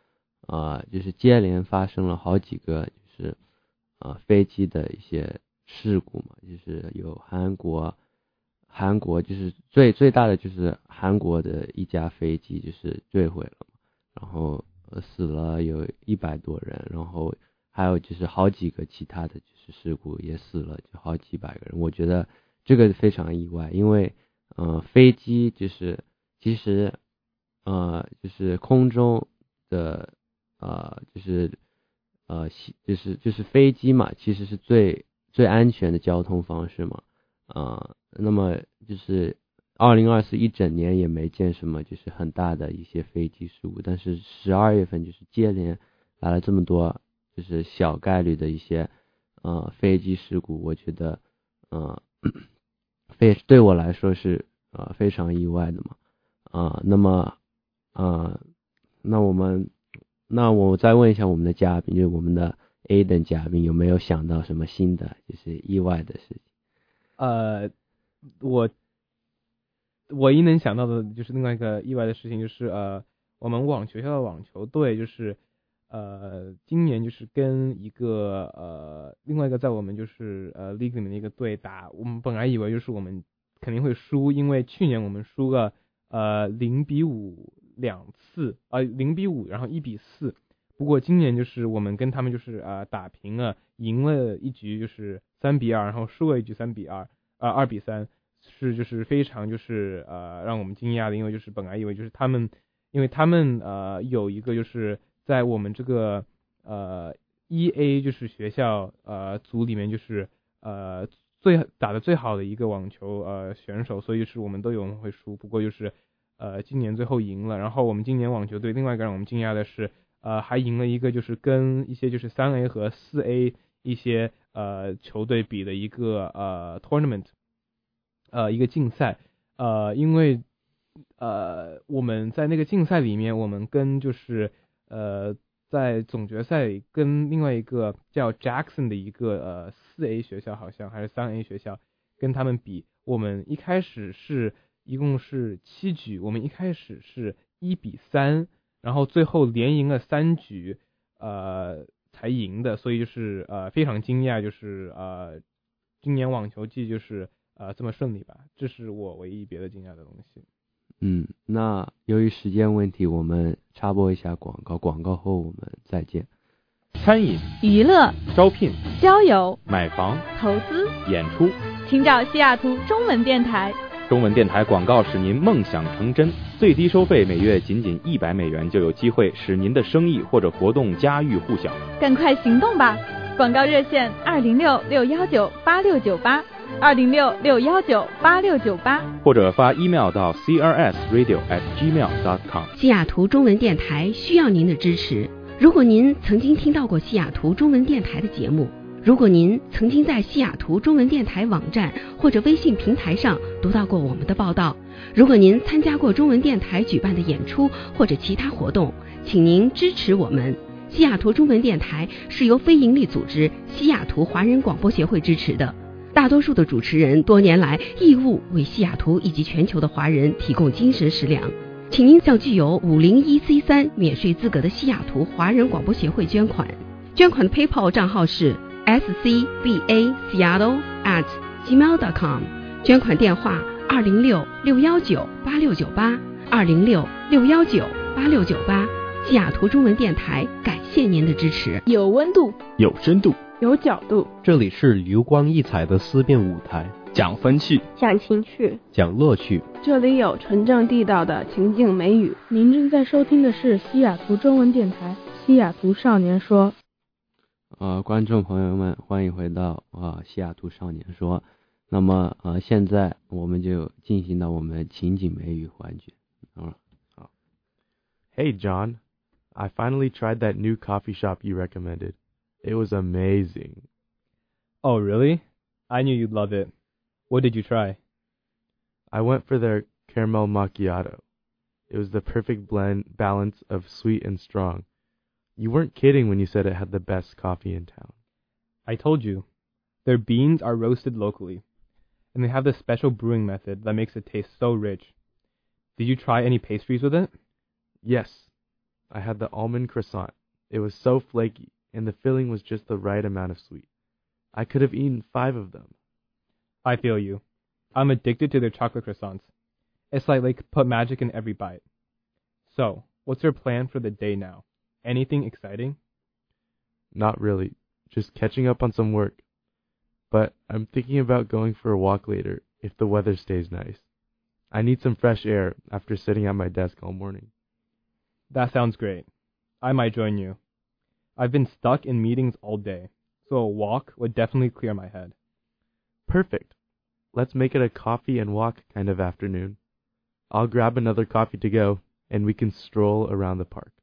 Speaker 7: 啊、呃，就是接连发生了好几个就是啊、呃、飞机的一些事故嘛，就是有韩国韩国就是最最大的就是韩国的一架飞机就是坠毁了嘛，然后死了有一百多人，然后还有就是好几个其他的就是事故也死了就好几百个人。我觉得这个非常意外，因为呃飞机就是其实呃就是空中的呃就是呃就是就是飞机嘛，其实是最最安全的交通方式嘛，啊、呃，那么就是二零二四一整年也没见什么就是很大的一些飞机事故，但是十二月份就是接连来了这么多就是小概率的一些呃飞机事故，我觉得呃非对我来说是呃非常意外的嘛，啊、呃，那么啊、呃，那我们那我再问一下我们的嘉宾，就是我们的 A 等嘉宾有没有想到什么新的就是意外的事情？
Speaker 6: 呃，我唯一能想到的就是另外一个意外的事情，就是呃，我们网学校的网球队就是呃，今年就是跟一个呃另外一个在我们就是呃 league 里面的一个队打，我们本来以为就是我们肯定会输，因为去年我们输了呃零比五两次，呃零比五，然后一比四。不过今年就是我们跟他们就是呃打平了，赢了一局就是三比二，然后输了一局三比二，呃二比三，是就是非常就是呃让我们惊讶的，因为就是本来以为就是他们，因为他们呃有一个就是在我们这个呃 E A 就是学校呃组里面就是呃最打的最好的一个网球呃选手，所以就是我们都有人会输，不过就是呃今年最后赢了，然后我们今年网球队另外一个让我们惊讶的是。呃，还赢了一个就是跟一些就是三 A 和四 A 一些呃球队比的一个呃 tournament， 呃一个竞赛，呃因为呃我们在那个竞赛里面，我们跟就是呃在总决赛里跟另外一个叫 Jackson 的一个呃四 A 学校好像还是三 A 学校跟他们比，我们一开始是一共是七局，我们一开始是一比三。然后最后连赢了三局，呃，才赢的，所以就是呃非常惊讶，就是呃今年网球季就是呃这么顺利吧，这是我唯一别的惊讶的东西。
Speaker 7: 嗯，那由于时间问题，我们插播一下广告，广告后我们再见。
Speaker 12: 餐饮、
Speaker 2: 娱乐、
Speaker 12: 招聘、
Speaker 2: 交友、
Speaker 12: 买房、
Speaker 2: 投资、
Speaker 12: 演出，
Speaker 2: 请找西雅图中文电台。
Speaker 12: 中文电台广告使您梦想成真，最低收费每月仅仅一百美元，就有机会使您的生意或者活动家喻户晓。
Speaker 2: 赶快行动吧！广告热线二零六六幺九八六九八，二零六六幺九八六九八，
Speaker 12: 或者发 email 到 c r s radio at gmail dot com。
Speaker 10: 西雅图中文电台需要您的支持。如果您曾经听到过西雅图中文电台的节目，如果您曾经在西雅图中文电台网站或者微信平台上读到过我们的报道，如果您参加过中文电台举办的演出或者其他活动，请您支持我们。西雅图中文电台是由非营利组织西雅图华人广播协会支持的，大多数的主持人多年来义务为西雅图以及全球的华人提供精神食粮，请您向具有五零一 C 三 免税资格的西雅图华人广播协会捐款。捐款的 PayPal 账号是S C B A Seattle at gmail dot com， 捐款电话二零六六幺九八六九八，二零六六幺九八六九八。西雅图中文电台感谢您的支持。
Speaker 3: 有温度，
Speaker 9: 有深度，
Speaker 3: 有角度，
Speaker 13: 这里是流光溢彩的思辨舞台，
Speaker 9: 讲风趣，
Speaker 8: 讲情趣，
Speaker 13: 讲乐趣，
Speaker 3: 这里有纯正地道的情境美语。您正在收听的是西雅图中文电台西雅图少年说。
Speaker 7: 呃，观众朋友们，欢迎回到啊、呃、西雅图少年说。那么呃，现在我们就进行到我们情景美语环节。嗯，好。
Speaker 1: Hey John, I finally tried that new coffee shop you recommended. It was amazing.
Speaker 6: Oh, really? I knew you'd love it. What did you try?
Speaker 1: I went for their caramel macchiato. It was the perfect blend balance of sweet and strong. You weren't kidding when you said it had the best coffee in town.
Speaker 6: I told you. Their beans are roasted locally, and they have this special brewing method that makes it taste so rich. Did you try any pastries with it?
Speaker 1: Yes. I had the almond croissant. It was so flaky, and the filling was just the right amount of sweet. I could have eaten five of them.
Speaker 6: I feel you. I'm addicted to their chocolate croissants. It's like they put magic in every bite. So, what's your plan for the day now? Anything exciting?
Speaker 1: Not really. Just catching up on some work. But I'm thinking about going for a walk later, if the weather stays nice. I need some fresh air after sitting at my desk all morning.
Speaker 6: That sounds great. I might join you. I've been stuck in meetings all day, so a walk would definitely clear my head.
Speaker 1: Perfect. Let's make it a coffee and walk kind of afternoon. I'll grab another coffee to go, and we can stroll around the park.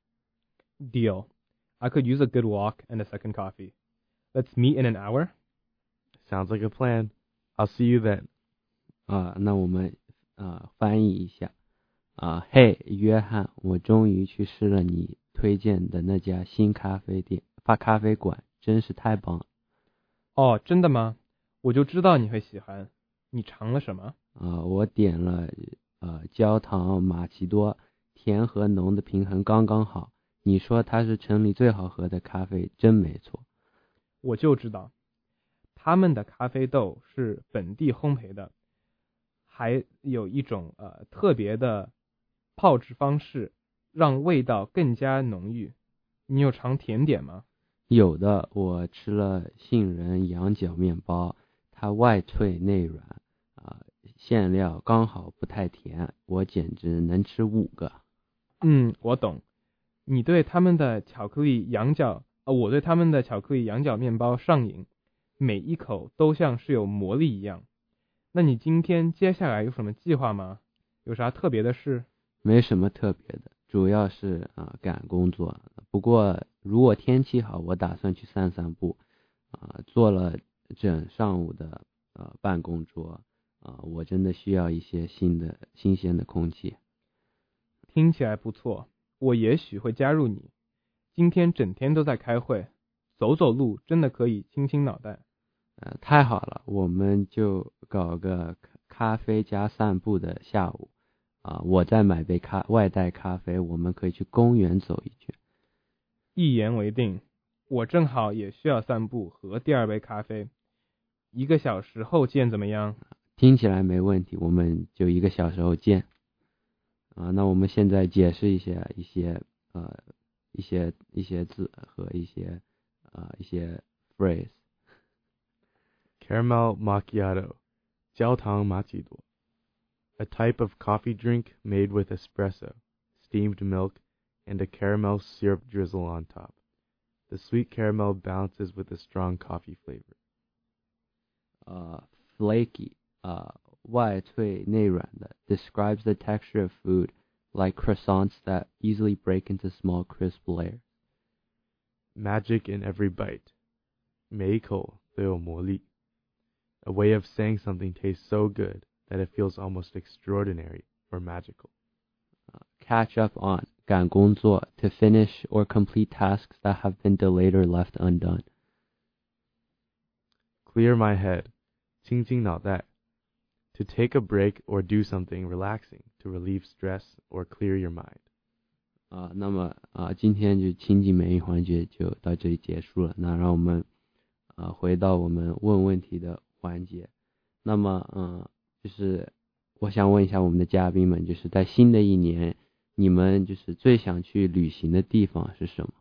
Speaker 6: Deal. I could use a good walk and a second coffee. Let's meet in an hour?
Speaker 1: Sounds like a plan. I'll see you then.
Speaker 7: 啊，那我们啊翻译一下啊，嘿，约翰，我终于去试了你推荐的那家新咖啡店发咖啡馆，真是太棒了。
Speaker 6: 哦，真的吗？我就知道你会喜欢。你尝了什么？
Speaker 7: 啊，我点了呃焦糖玛奇多，甜和浓的平衡刚刚好。你说它是城里最好喝的咖啡，真没错。
Speaker 6: 我就知道，他们的咖啡豆是本地烘焙的，还有一种呃特别的泡制方式，让味道更加浓郁。你有尝甜点吗？
Speaker 7: 有的，我吃了杏仁羊角面包，它外脆内软啊、呃，馅料刚好不太甜，我简直能吃五个。
Speaker 6: 嗯，我懂。你对他们的巧克力羊角，呃，我对他们的巧克力羊角面包上瘾，每一口都像是有魔力一样。那你今天接下来有什么计划吗？有啥特别的事？
Speaker 7: 没什么特别的，主要是啊、呃、赶工作。不过如果天气好，我打算去散散步。啊、呃，做了整上午的呃办公桌，啊、呃，我真的需要一些新的新鲜的空气。
Speaker 6: 听起来不错。我也许会加入你。今天整天都在开会，走走路真的可以清清脑袋。
Speaker 7: 呃，太好了，我们就搞个咖啡加散步的下午。啊、呃，我再买杯咖外带咖啡，我们可以去公园走一圈。
Speaker 6: 一言为定。我正好也需要散步和第二杯咖啡。一个小时后见怎么样？
Speaker 7: 听起来没问题，我们就一个小时后见。啊，那我们现在解释一下一些呃一些一些字和一些啊、呃、一些 phrase。
Speaker 1: Caramel macchiato, 焦糖玛奇朵 A type of coffee drink made with espresso, steamed milk, and a caramel syrup drizzle on top. The sweet caramel balances with a strong coffee flavor.
Speaker 7: 呃 flaky 啊、呃外脆内软的 describes the texture of food like croissants that easily break into small crisp layers.
Speaker 1: Magic in every bite. 每一口都有魔力. A way of saying something tastes so good that it feels almost extraordinary or magical.
Speaker 7: Uh, catch up on 赶工作 to finish or complete tasks that have been delayed or left undone.
Speaker 1: Clear my head. 清清脑袋. To take a break or do something relaxing to relieve stress or clear your mind.
Speaker 7: 啊、呃，那么啊、呃，今天就情景美语环节就到这里结束了。那让我们啊、呃、回到我们问问题的环节。那么嗯、呃，就是我想问一下我们的嘉宾们，就是在新的一年，你们就是最想去旅行的地方是什么？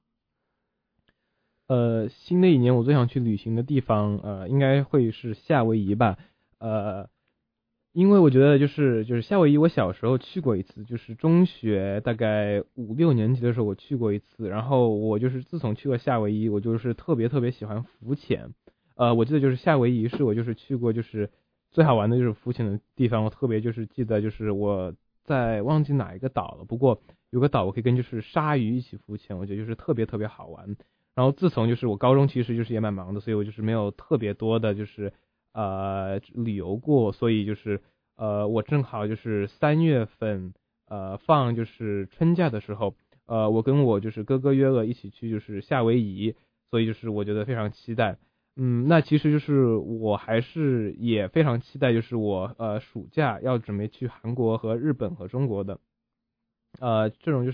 Speaker 6: 呃，新的一年我最想去旅行的地方，呃，应该会是夏威夷吧。呃。因为我觉得就是就是夏威夷，我小时候去过一次，就是中学大概五六年级的时候我去过一次，然后我就是自从去过夏威夷，我就是特别特别喜欢浮潜。呃，我记得就是夏威夷是我就是去过就是最好玩的就是浮潜的地方，我特别就是记得就是我在忘记哪一个岛了，不过有个岛我可以跟就是鲨鱼一起浮潜，我觉得就是特别特别好玩。然后自从就是我高中其实就是也蛮忙的，所以我就是没有特别多的就是呃旅游过，所以就是呃我正好就是三月份呃放就是春假的时候，呃我跟我就是哥哥约了一起去就是夏威夷，所以就是我觉得非常期待。嗯，那其实就是我还是也非常期待，就是我呃暑假要准备去韩国和日本和中国的，呃这种就是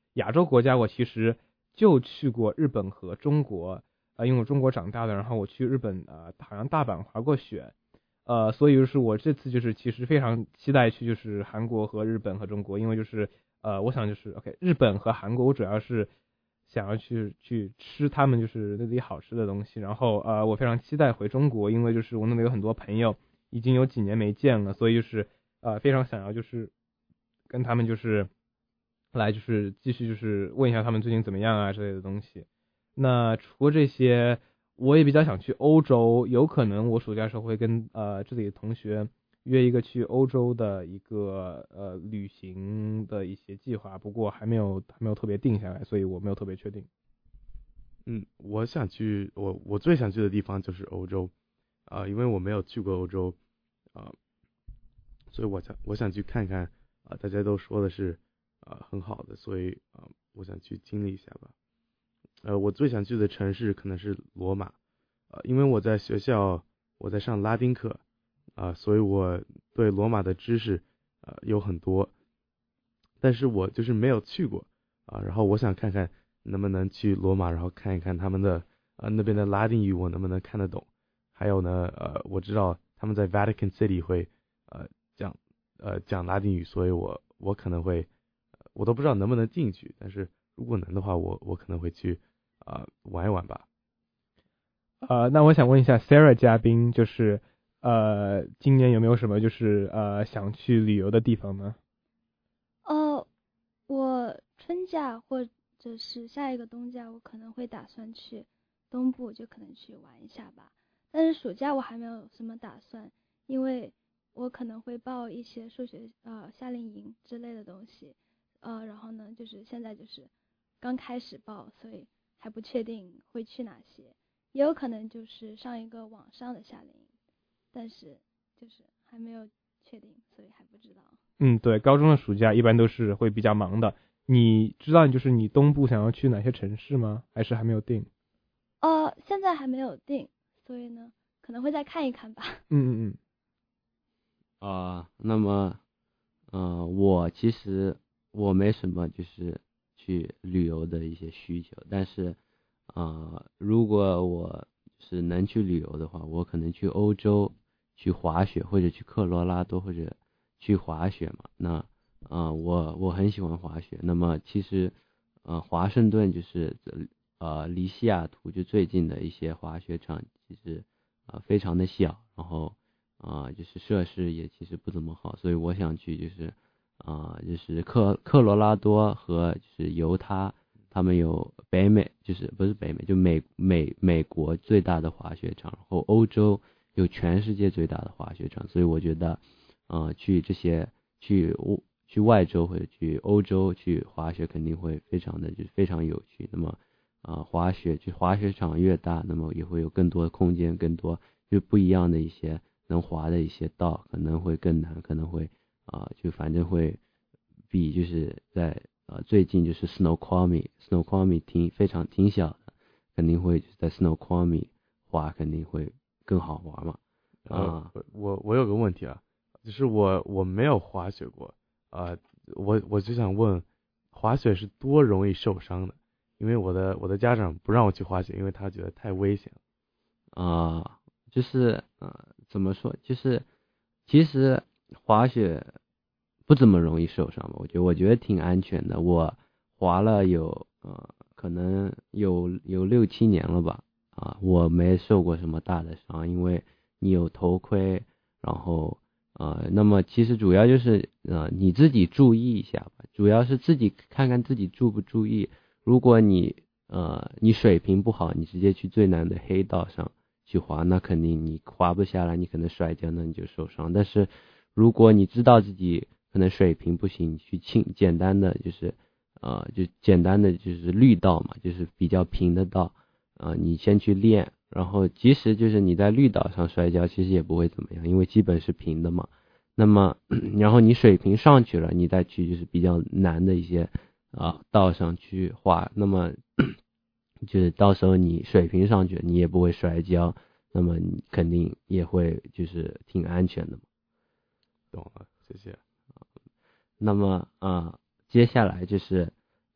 Speaker 6: 亚洲国家我其实就去过日本和中国，呃，因为我中国长大的，然后我去日本呃好像大阪滑过雪，呃，所以就是我这次就是其实非常期待去就是韩国和日本和中国，因为就是呃我想就是 OK 日本和韩国我主要是想要去去吃他们就是那里好吃的东西，然后呃我非常期待回中国，因为就是我那里有很多朋友已经有几年没见了，所以就是呃非常想要就是跟他们就是来就是继续就是问一下他们最近怎么样啊之类的东西。那除了这些，我也比较想去欧洲，有可能我暑假时候会跟呃这里的同学约一个去欧洲的一个呃旅行的一些计划，不过还没有还没有特别定下来，所以我没有特别确定。
Speaker 1: 嗯，我想去，我我最想去的地方就是欧洲，啊、呃，因为我没有去过欧洲，啊、呃，所以我想我想去看看，啊、呃，大家都说的是啊、呃、很好的，所以啊、呃、我想去经历一下吧。呃，我最想去的城市可能是罗马，呃，因为我在学校我在上拉丁课，啊、呃，所以我对罗马的知识呃有很多，但是我就是没有去过啊、呃，然后我想看看能不能去罗马，然后看一看他们的呃那边的拉丁语我能不能看得懂，还有呢呃我知道他们在 Vatican City 会呃讲呃讲拉丁语，所以我我可能会、呃、我都不知道能不能进去，但是如果能的话，我我可能会去啊、呃、玩一玩吧。
Speaker 6: 呃，那我想问一下 Sarah 嘉宾，就是呃今年有没有什么就是呃想去旅游的地方呢？
Speaker 8: 呃，我春假或者是下一个冬假，我可能会打算去东部，就可能去玩一下吧。但是暑假我还没有什么打算，因为我可能会报一些数学呃夏令营之类的东西，呃，然后呢，就是现在就是刚开始报，所以还不确定会去哪些，也有可能就是上一个网上的夏令营，但是就是还没有确定，所以还不知道。
Speaker 6: 嗯，对，高中的暑假一般都是会比较忙的。你知道就是你东部想要去哪些城市吗？还是还没有定？
Speaker 8: 呃，现在还没有定，所以呢，可能会再看一看吧。
Speaker 6: 嗯嗯嗯。
Speaker 7: 啊、呃，那么，呃，我其实我没什么就是去旅游的一些需求，但是，啊、呃，如果我是能去旅游的话，我可能去欧洲去滑雪，或者去科罗拉多，或者去滑雪嘛。那，啊、呃，我我很喜欢滑雪。那么其实，呃，华盛顿就是呃离西雅图就最近的一些滑雪场，其实啊、呃、非常的小，然后。啊、呃，就是设施也其实不怎么好，所以我想去就是啊、呃，就是科科罗拉多和就是犹他，他们有北美就是不是北美就美美美国最大的滑雪场，然后欧洲有全世界最大的滑雪场，所以我觉得啊、呃，去这些去去外州或者去欧洲去滑雪肯定会非常的就是非常有趣。那么啊、呃，滑雪就滑雪场越大，那么也会有更多的空间，更多就不一样的一些。能滑的一些道可能会更难，可能会啊、呃，就反正会比就是在呃最近就是 Snoqualmie Snoqualmie 挺非常挺小的，肯定会在 Snoqualmie 滑肯定会更好玩嘛。啊、
Speaker 1: 呃，我我有个问题啊，就是我我没有滑雪过啊、呃，我我就想问，滑雪是多容易受伤的？因为我的我的家长不让我去滑雪，因为他觉得太危险了。
Speaker 7: 啊、呃，就是呃。怎么说？就是其实滑雪不怎么容易受伤吧？我觉得我觉得挺安全的。我滑了有呃可能有有六七年了吧，啊，我没受过什么大的伤，因为你有头盔，然后呃，那么其实主要就是呃你自己注意一下吧，主要是自己看看自己注不注意。如果你呃你水平不好，你直接去最难的黑道上。去滑，那肯定你滑不下来，你可能摔跤，那你就受伤。但是如果你知道自己可能水平不行，去轻简单的就是呃就简单的就是绿道嘛，就是比较平的道啊、呃，你先去练，然后即使就是你在绿道上摔跤，其实也不会怎么样，因为基本是平的嘛。那么然后你水平上去了，你再去就是比较难的一些啊、呃、道上去滑，那么。就是到时候你水平上去，你也不会摔跤，那么你肯定也会就是挺安全的嘛。
Speaker 1: 懂了，谢谢。
Speaker 7: 那么啊、呃，接下来就是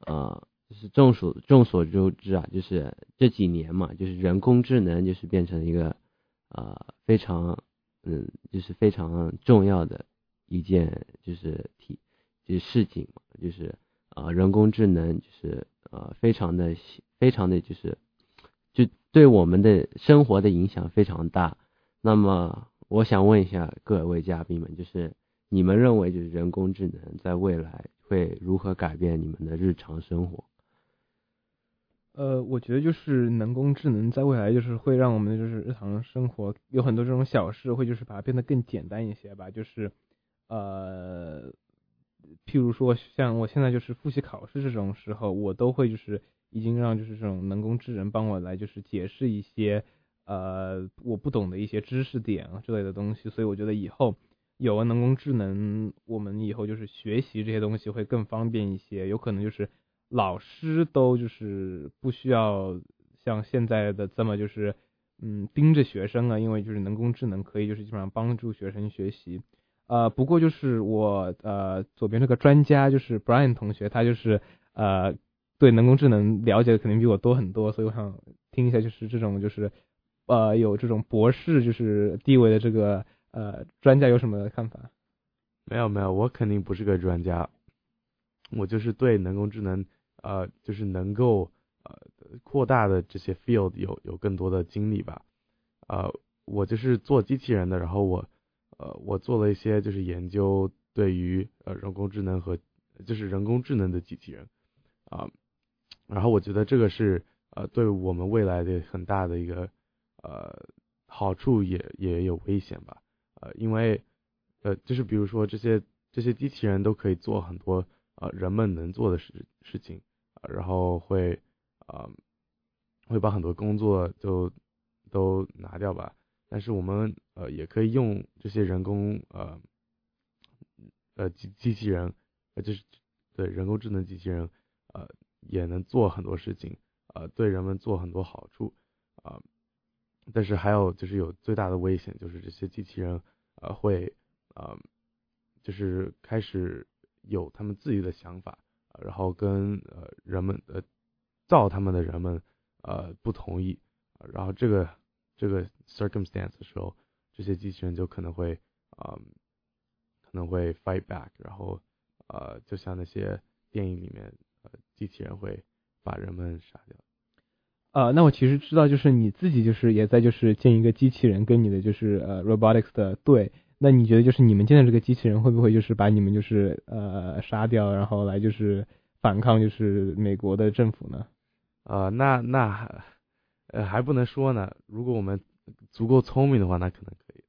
Speaker 7: 呃，就是众所众所周知啊，就是这几年嘛，就是人工智能就是变成一个呃非常嗯就是非常重要的一件就是题就是事情嘛，就是呃人工智能就是呃非常的非常的就是就对我们的生活的影响非常大。那么我想问一下各位嘉宾们，就是你们认为就是人工智能在未来会如何改变你们的日常生活？
Speaker 6: 呃，我觉得就是人工智能在未来就是会让我们的就是日常生活有很多这种小事会就是把它变得更简单一些吧，就是呃，譬如说像我现在就是复习考试这种时候，我都会就是已经让就是这种人工智能帮我来就是解释一些呃我不懂的一些知识点啊之类的东西，所以我觉得以后有了人工智能，我们以后就是学习这些东西会更方便一些，有可能就是老师都就是不需要像现在的这么就是嗯盯着学生啊，因为就是人工智能可以就是基本上帮助学生学习。呃，不过就是我呃左边这个专家就是 Brian 同学，他就是呃对人工智能了解的肯定比我多很多，所以我想听一下就是这种就是呃有这种博士就是地位的这个呃专家有什么看法？
Speaker 1: 没有没有，我肯定不是个专家，我就是对人工智能呃就是能够呃扩大的这些 field 有有更多的经历吧。呃，我就是做机器人的，然后我呃我做了一些就是研究对于呃人工智能和就是人工智能的机器人啊、呃，然后我觉得这个是呃对我们未来的很大的一个呃好处也也有危险吧。呃，因为呃就是比如说这些这些机器人都可以做很多呃人们能做的事事情，呃、然后会啊、呃、会把很多工作都都拿掉吧。但是我们呃也可以用这些人工呃呃机机器人，呃就是对人工智能机器人呃也能做很多事情，呃对人们做很多好处啊、呃。但是还有就是有最大的危险，就是这些机器人呃会呃就是开始有他们自己的想法，然后跟呃人们呃造他们的人们呃不同意，然后这个这个 circumstance 的时候，这些机器人就可能会啊、呃、可能会 fight back， 然后呃就像那些电影里面呃机器人会把人们杀掉。
Speaker 6: 呃，那我其实知道，就是你自己就是也在就是建一个机器人跟你的就是呃 robotics 的队，那你觉得就是你们建的这个机器人会不会就是把你们就是呃杀掉，然后来就是反抗就是美国的政府呢？
Speaker 1: 呃，那那呃还不能说呢，如果我们足够聪明的话，那可能可以。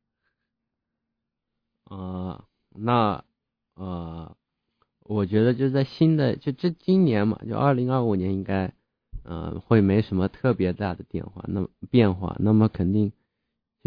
Speaker 7: 呃，那呃，我觉得就在新的就这今年嘛，就二零二五年应该。呃，会没什么特别大的变化，那么变化，那么肯定就是，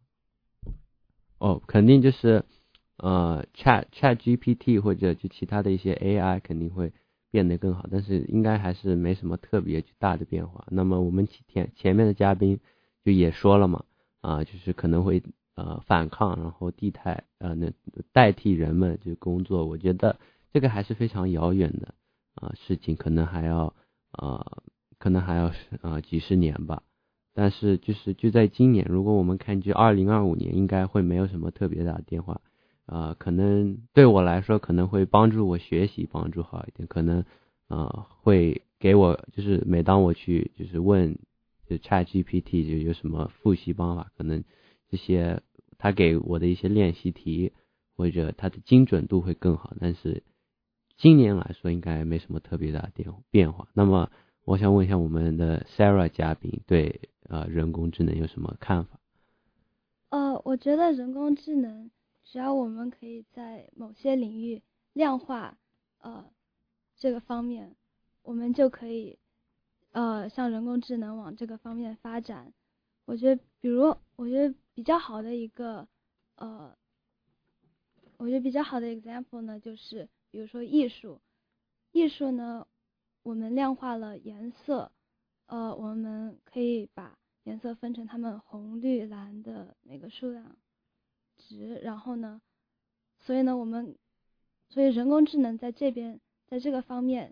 Speaker 7: 哦，肯定就是呃，Chat Chat G P T 或者就其他的一些 A I 肯定会变得更好，但是应该还是没什么特别大的变化。那么我们前前面的嘉宾就也说了嘛，啊、呃，就是可能会呃反抗，然后替代呃那代替人们就工作，我觉得这个还是非常遥远的啊、呃、事情，可能还要。呃，可能还要呃几十年吧，但是就是就在今年，如果我们看就二零二五年，应该会没有什么特别大的变化，呃，可能对我来说可能会帮助我学习帮助好一点，可能呃会给我就是每当我去就是问就 Chat G P T 就有什么复习方法，可能这些他给我的一些练习题或者它的精准度会更好，但是。今年来说应该没什么特别大的变变化。那么我想问一下我们的 Sarah 嘉宾对呃人工智能有什么看法？
Speaker 8: 呃，我觉得人工智能只要我们可以在某些领域量化呃这个方面，我们就可以呃向人工智能往这个方面发展。我觉得比如我觉得比较好的一个呃我觉得比较好的 example 呢就是比如说艺术，艺术呢，我们量化了颜色，呃，我们可以把颜色分成它们红、绿、蓝的那个数量值，然后呢，所以呢，我们，所以人工智能在这边，在这个方面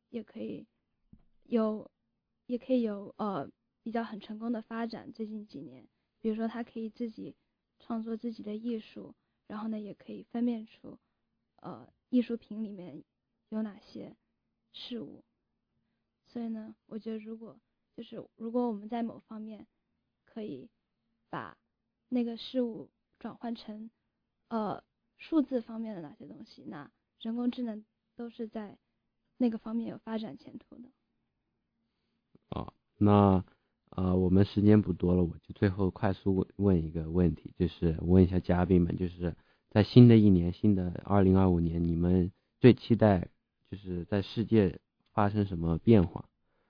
Speaker 8: 也可以有也可以有呃比较很成功的发展。最近几年，比如说他可以自己创作自己的艺术，然后呢也可以分辨出呃艺术品里面有哪些事物。所以呢，我觉得如果就是如果我们在某方面可以把那个事物转换成呃数字方面的哪些东西，那人工智能都是在那个方面有发展前途的。
Speaker 7: 哦，那呃我们时间不多了，我就最后快速问问一个问题，就是问一下嘉宾们，就是在新的一年，新的二零二五年，你们最期待就是在世界发生什么变化？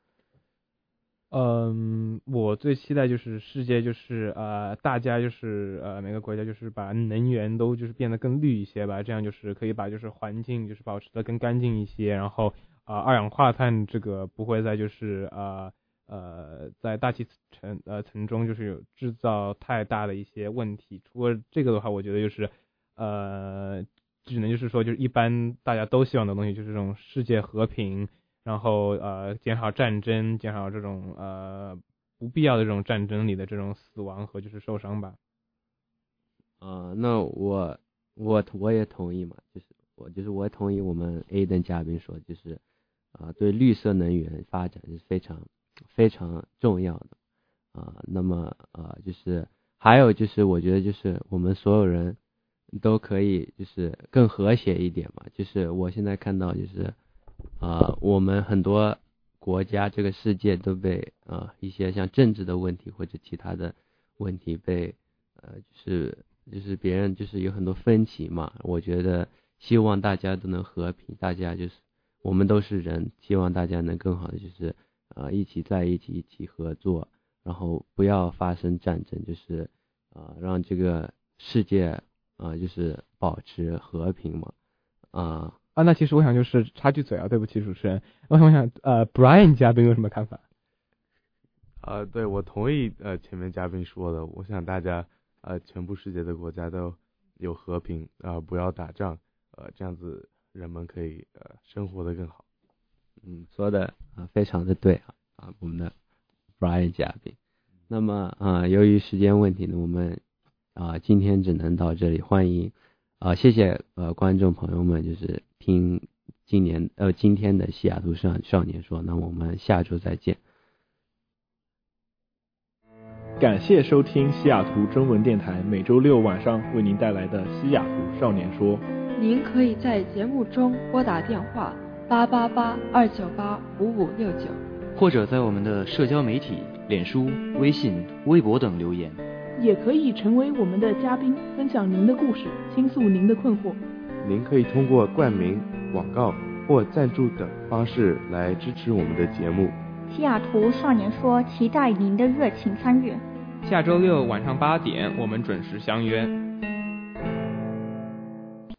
Speaker 6: 嗯，我最期待就是世界就是呃大家就是呃每个国家就是把能源都就是变得更绿一些吧，这样就是可以把就是环境就是保持得更干净一些，然后啊、呃、二氧化碳这个不会再就是呃呃在大气层呃层中就是有制造太大的一些问题。除了这个的话，我觉得就是呃只能就是说就是一般大家都希望的东西，就是这种世界和平。然后呃减少战争，减少这种呃不必要的这种战争里的这种死亡和就是受伤吧。
Speaker 7: 呃，那我我我也同意嘛，就是我就是我同意我们 A 等嘉宾说，就是啊、呃、对绿色能源发展是非常非常重要的啊、呃。那么呃就是还有就是我觉得就是我们所有人都可以就是更和谐一点嘛，就是我现在看到就是呃，我们很多国家这个世界都被呃一些像政治的问题或者其他的问题被呃就是就是别人就是有很多分歧嘛。我觉得希望大家都能和平，大家就是我们都是人，希望大家能更好的就是呃一起在一起一起合作，然后不要发生战争，就是呃让这个世界呃就是保持和平嘛啊。呃
Speaker 6: 啊，那其实我想就是插句嘴啊，对不起主持人，我想想呃 Brian 嘉宾有什么看法？
Speaker 1: 呃，对，我同意呃前面嘉宾说的，我想大家呃全部世界的国家都有和平啊、呃，不要打仗，呃这样子人们可以呃生活得更好。
Speaker 7: 嗯，说的啊非常的对啊啊，我们的 Brian 嘉宾。那么啊，由于时间问题呢，我们啊今天只能到这里，欢迎啊谢谢呃观众朋友们，就是听今年呃今天的西雅图少少年说，那我们下周再见。
Speaker 14: 感谢收听西雅图中文电台每周六晚上为您带来的西雅图少年说。
Speaker 5: 您可以在节目中拨打电话八八八二九八五五六九，
Speaker 4: 或者在我们的社交媒体脸书、微信、微博等留言，
Speaker 3: 也可以成为我们的嘉宾，分享您的故事，倾诉您的困惑。
Speaker 1: 您可以通过冠名、广告或赞助等方式来支持我们的节目。
Speaker 15: 西雅图少年说期待您的热情参与。
Speaker 6: 下周六晚上八点，我们准时相约。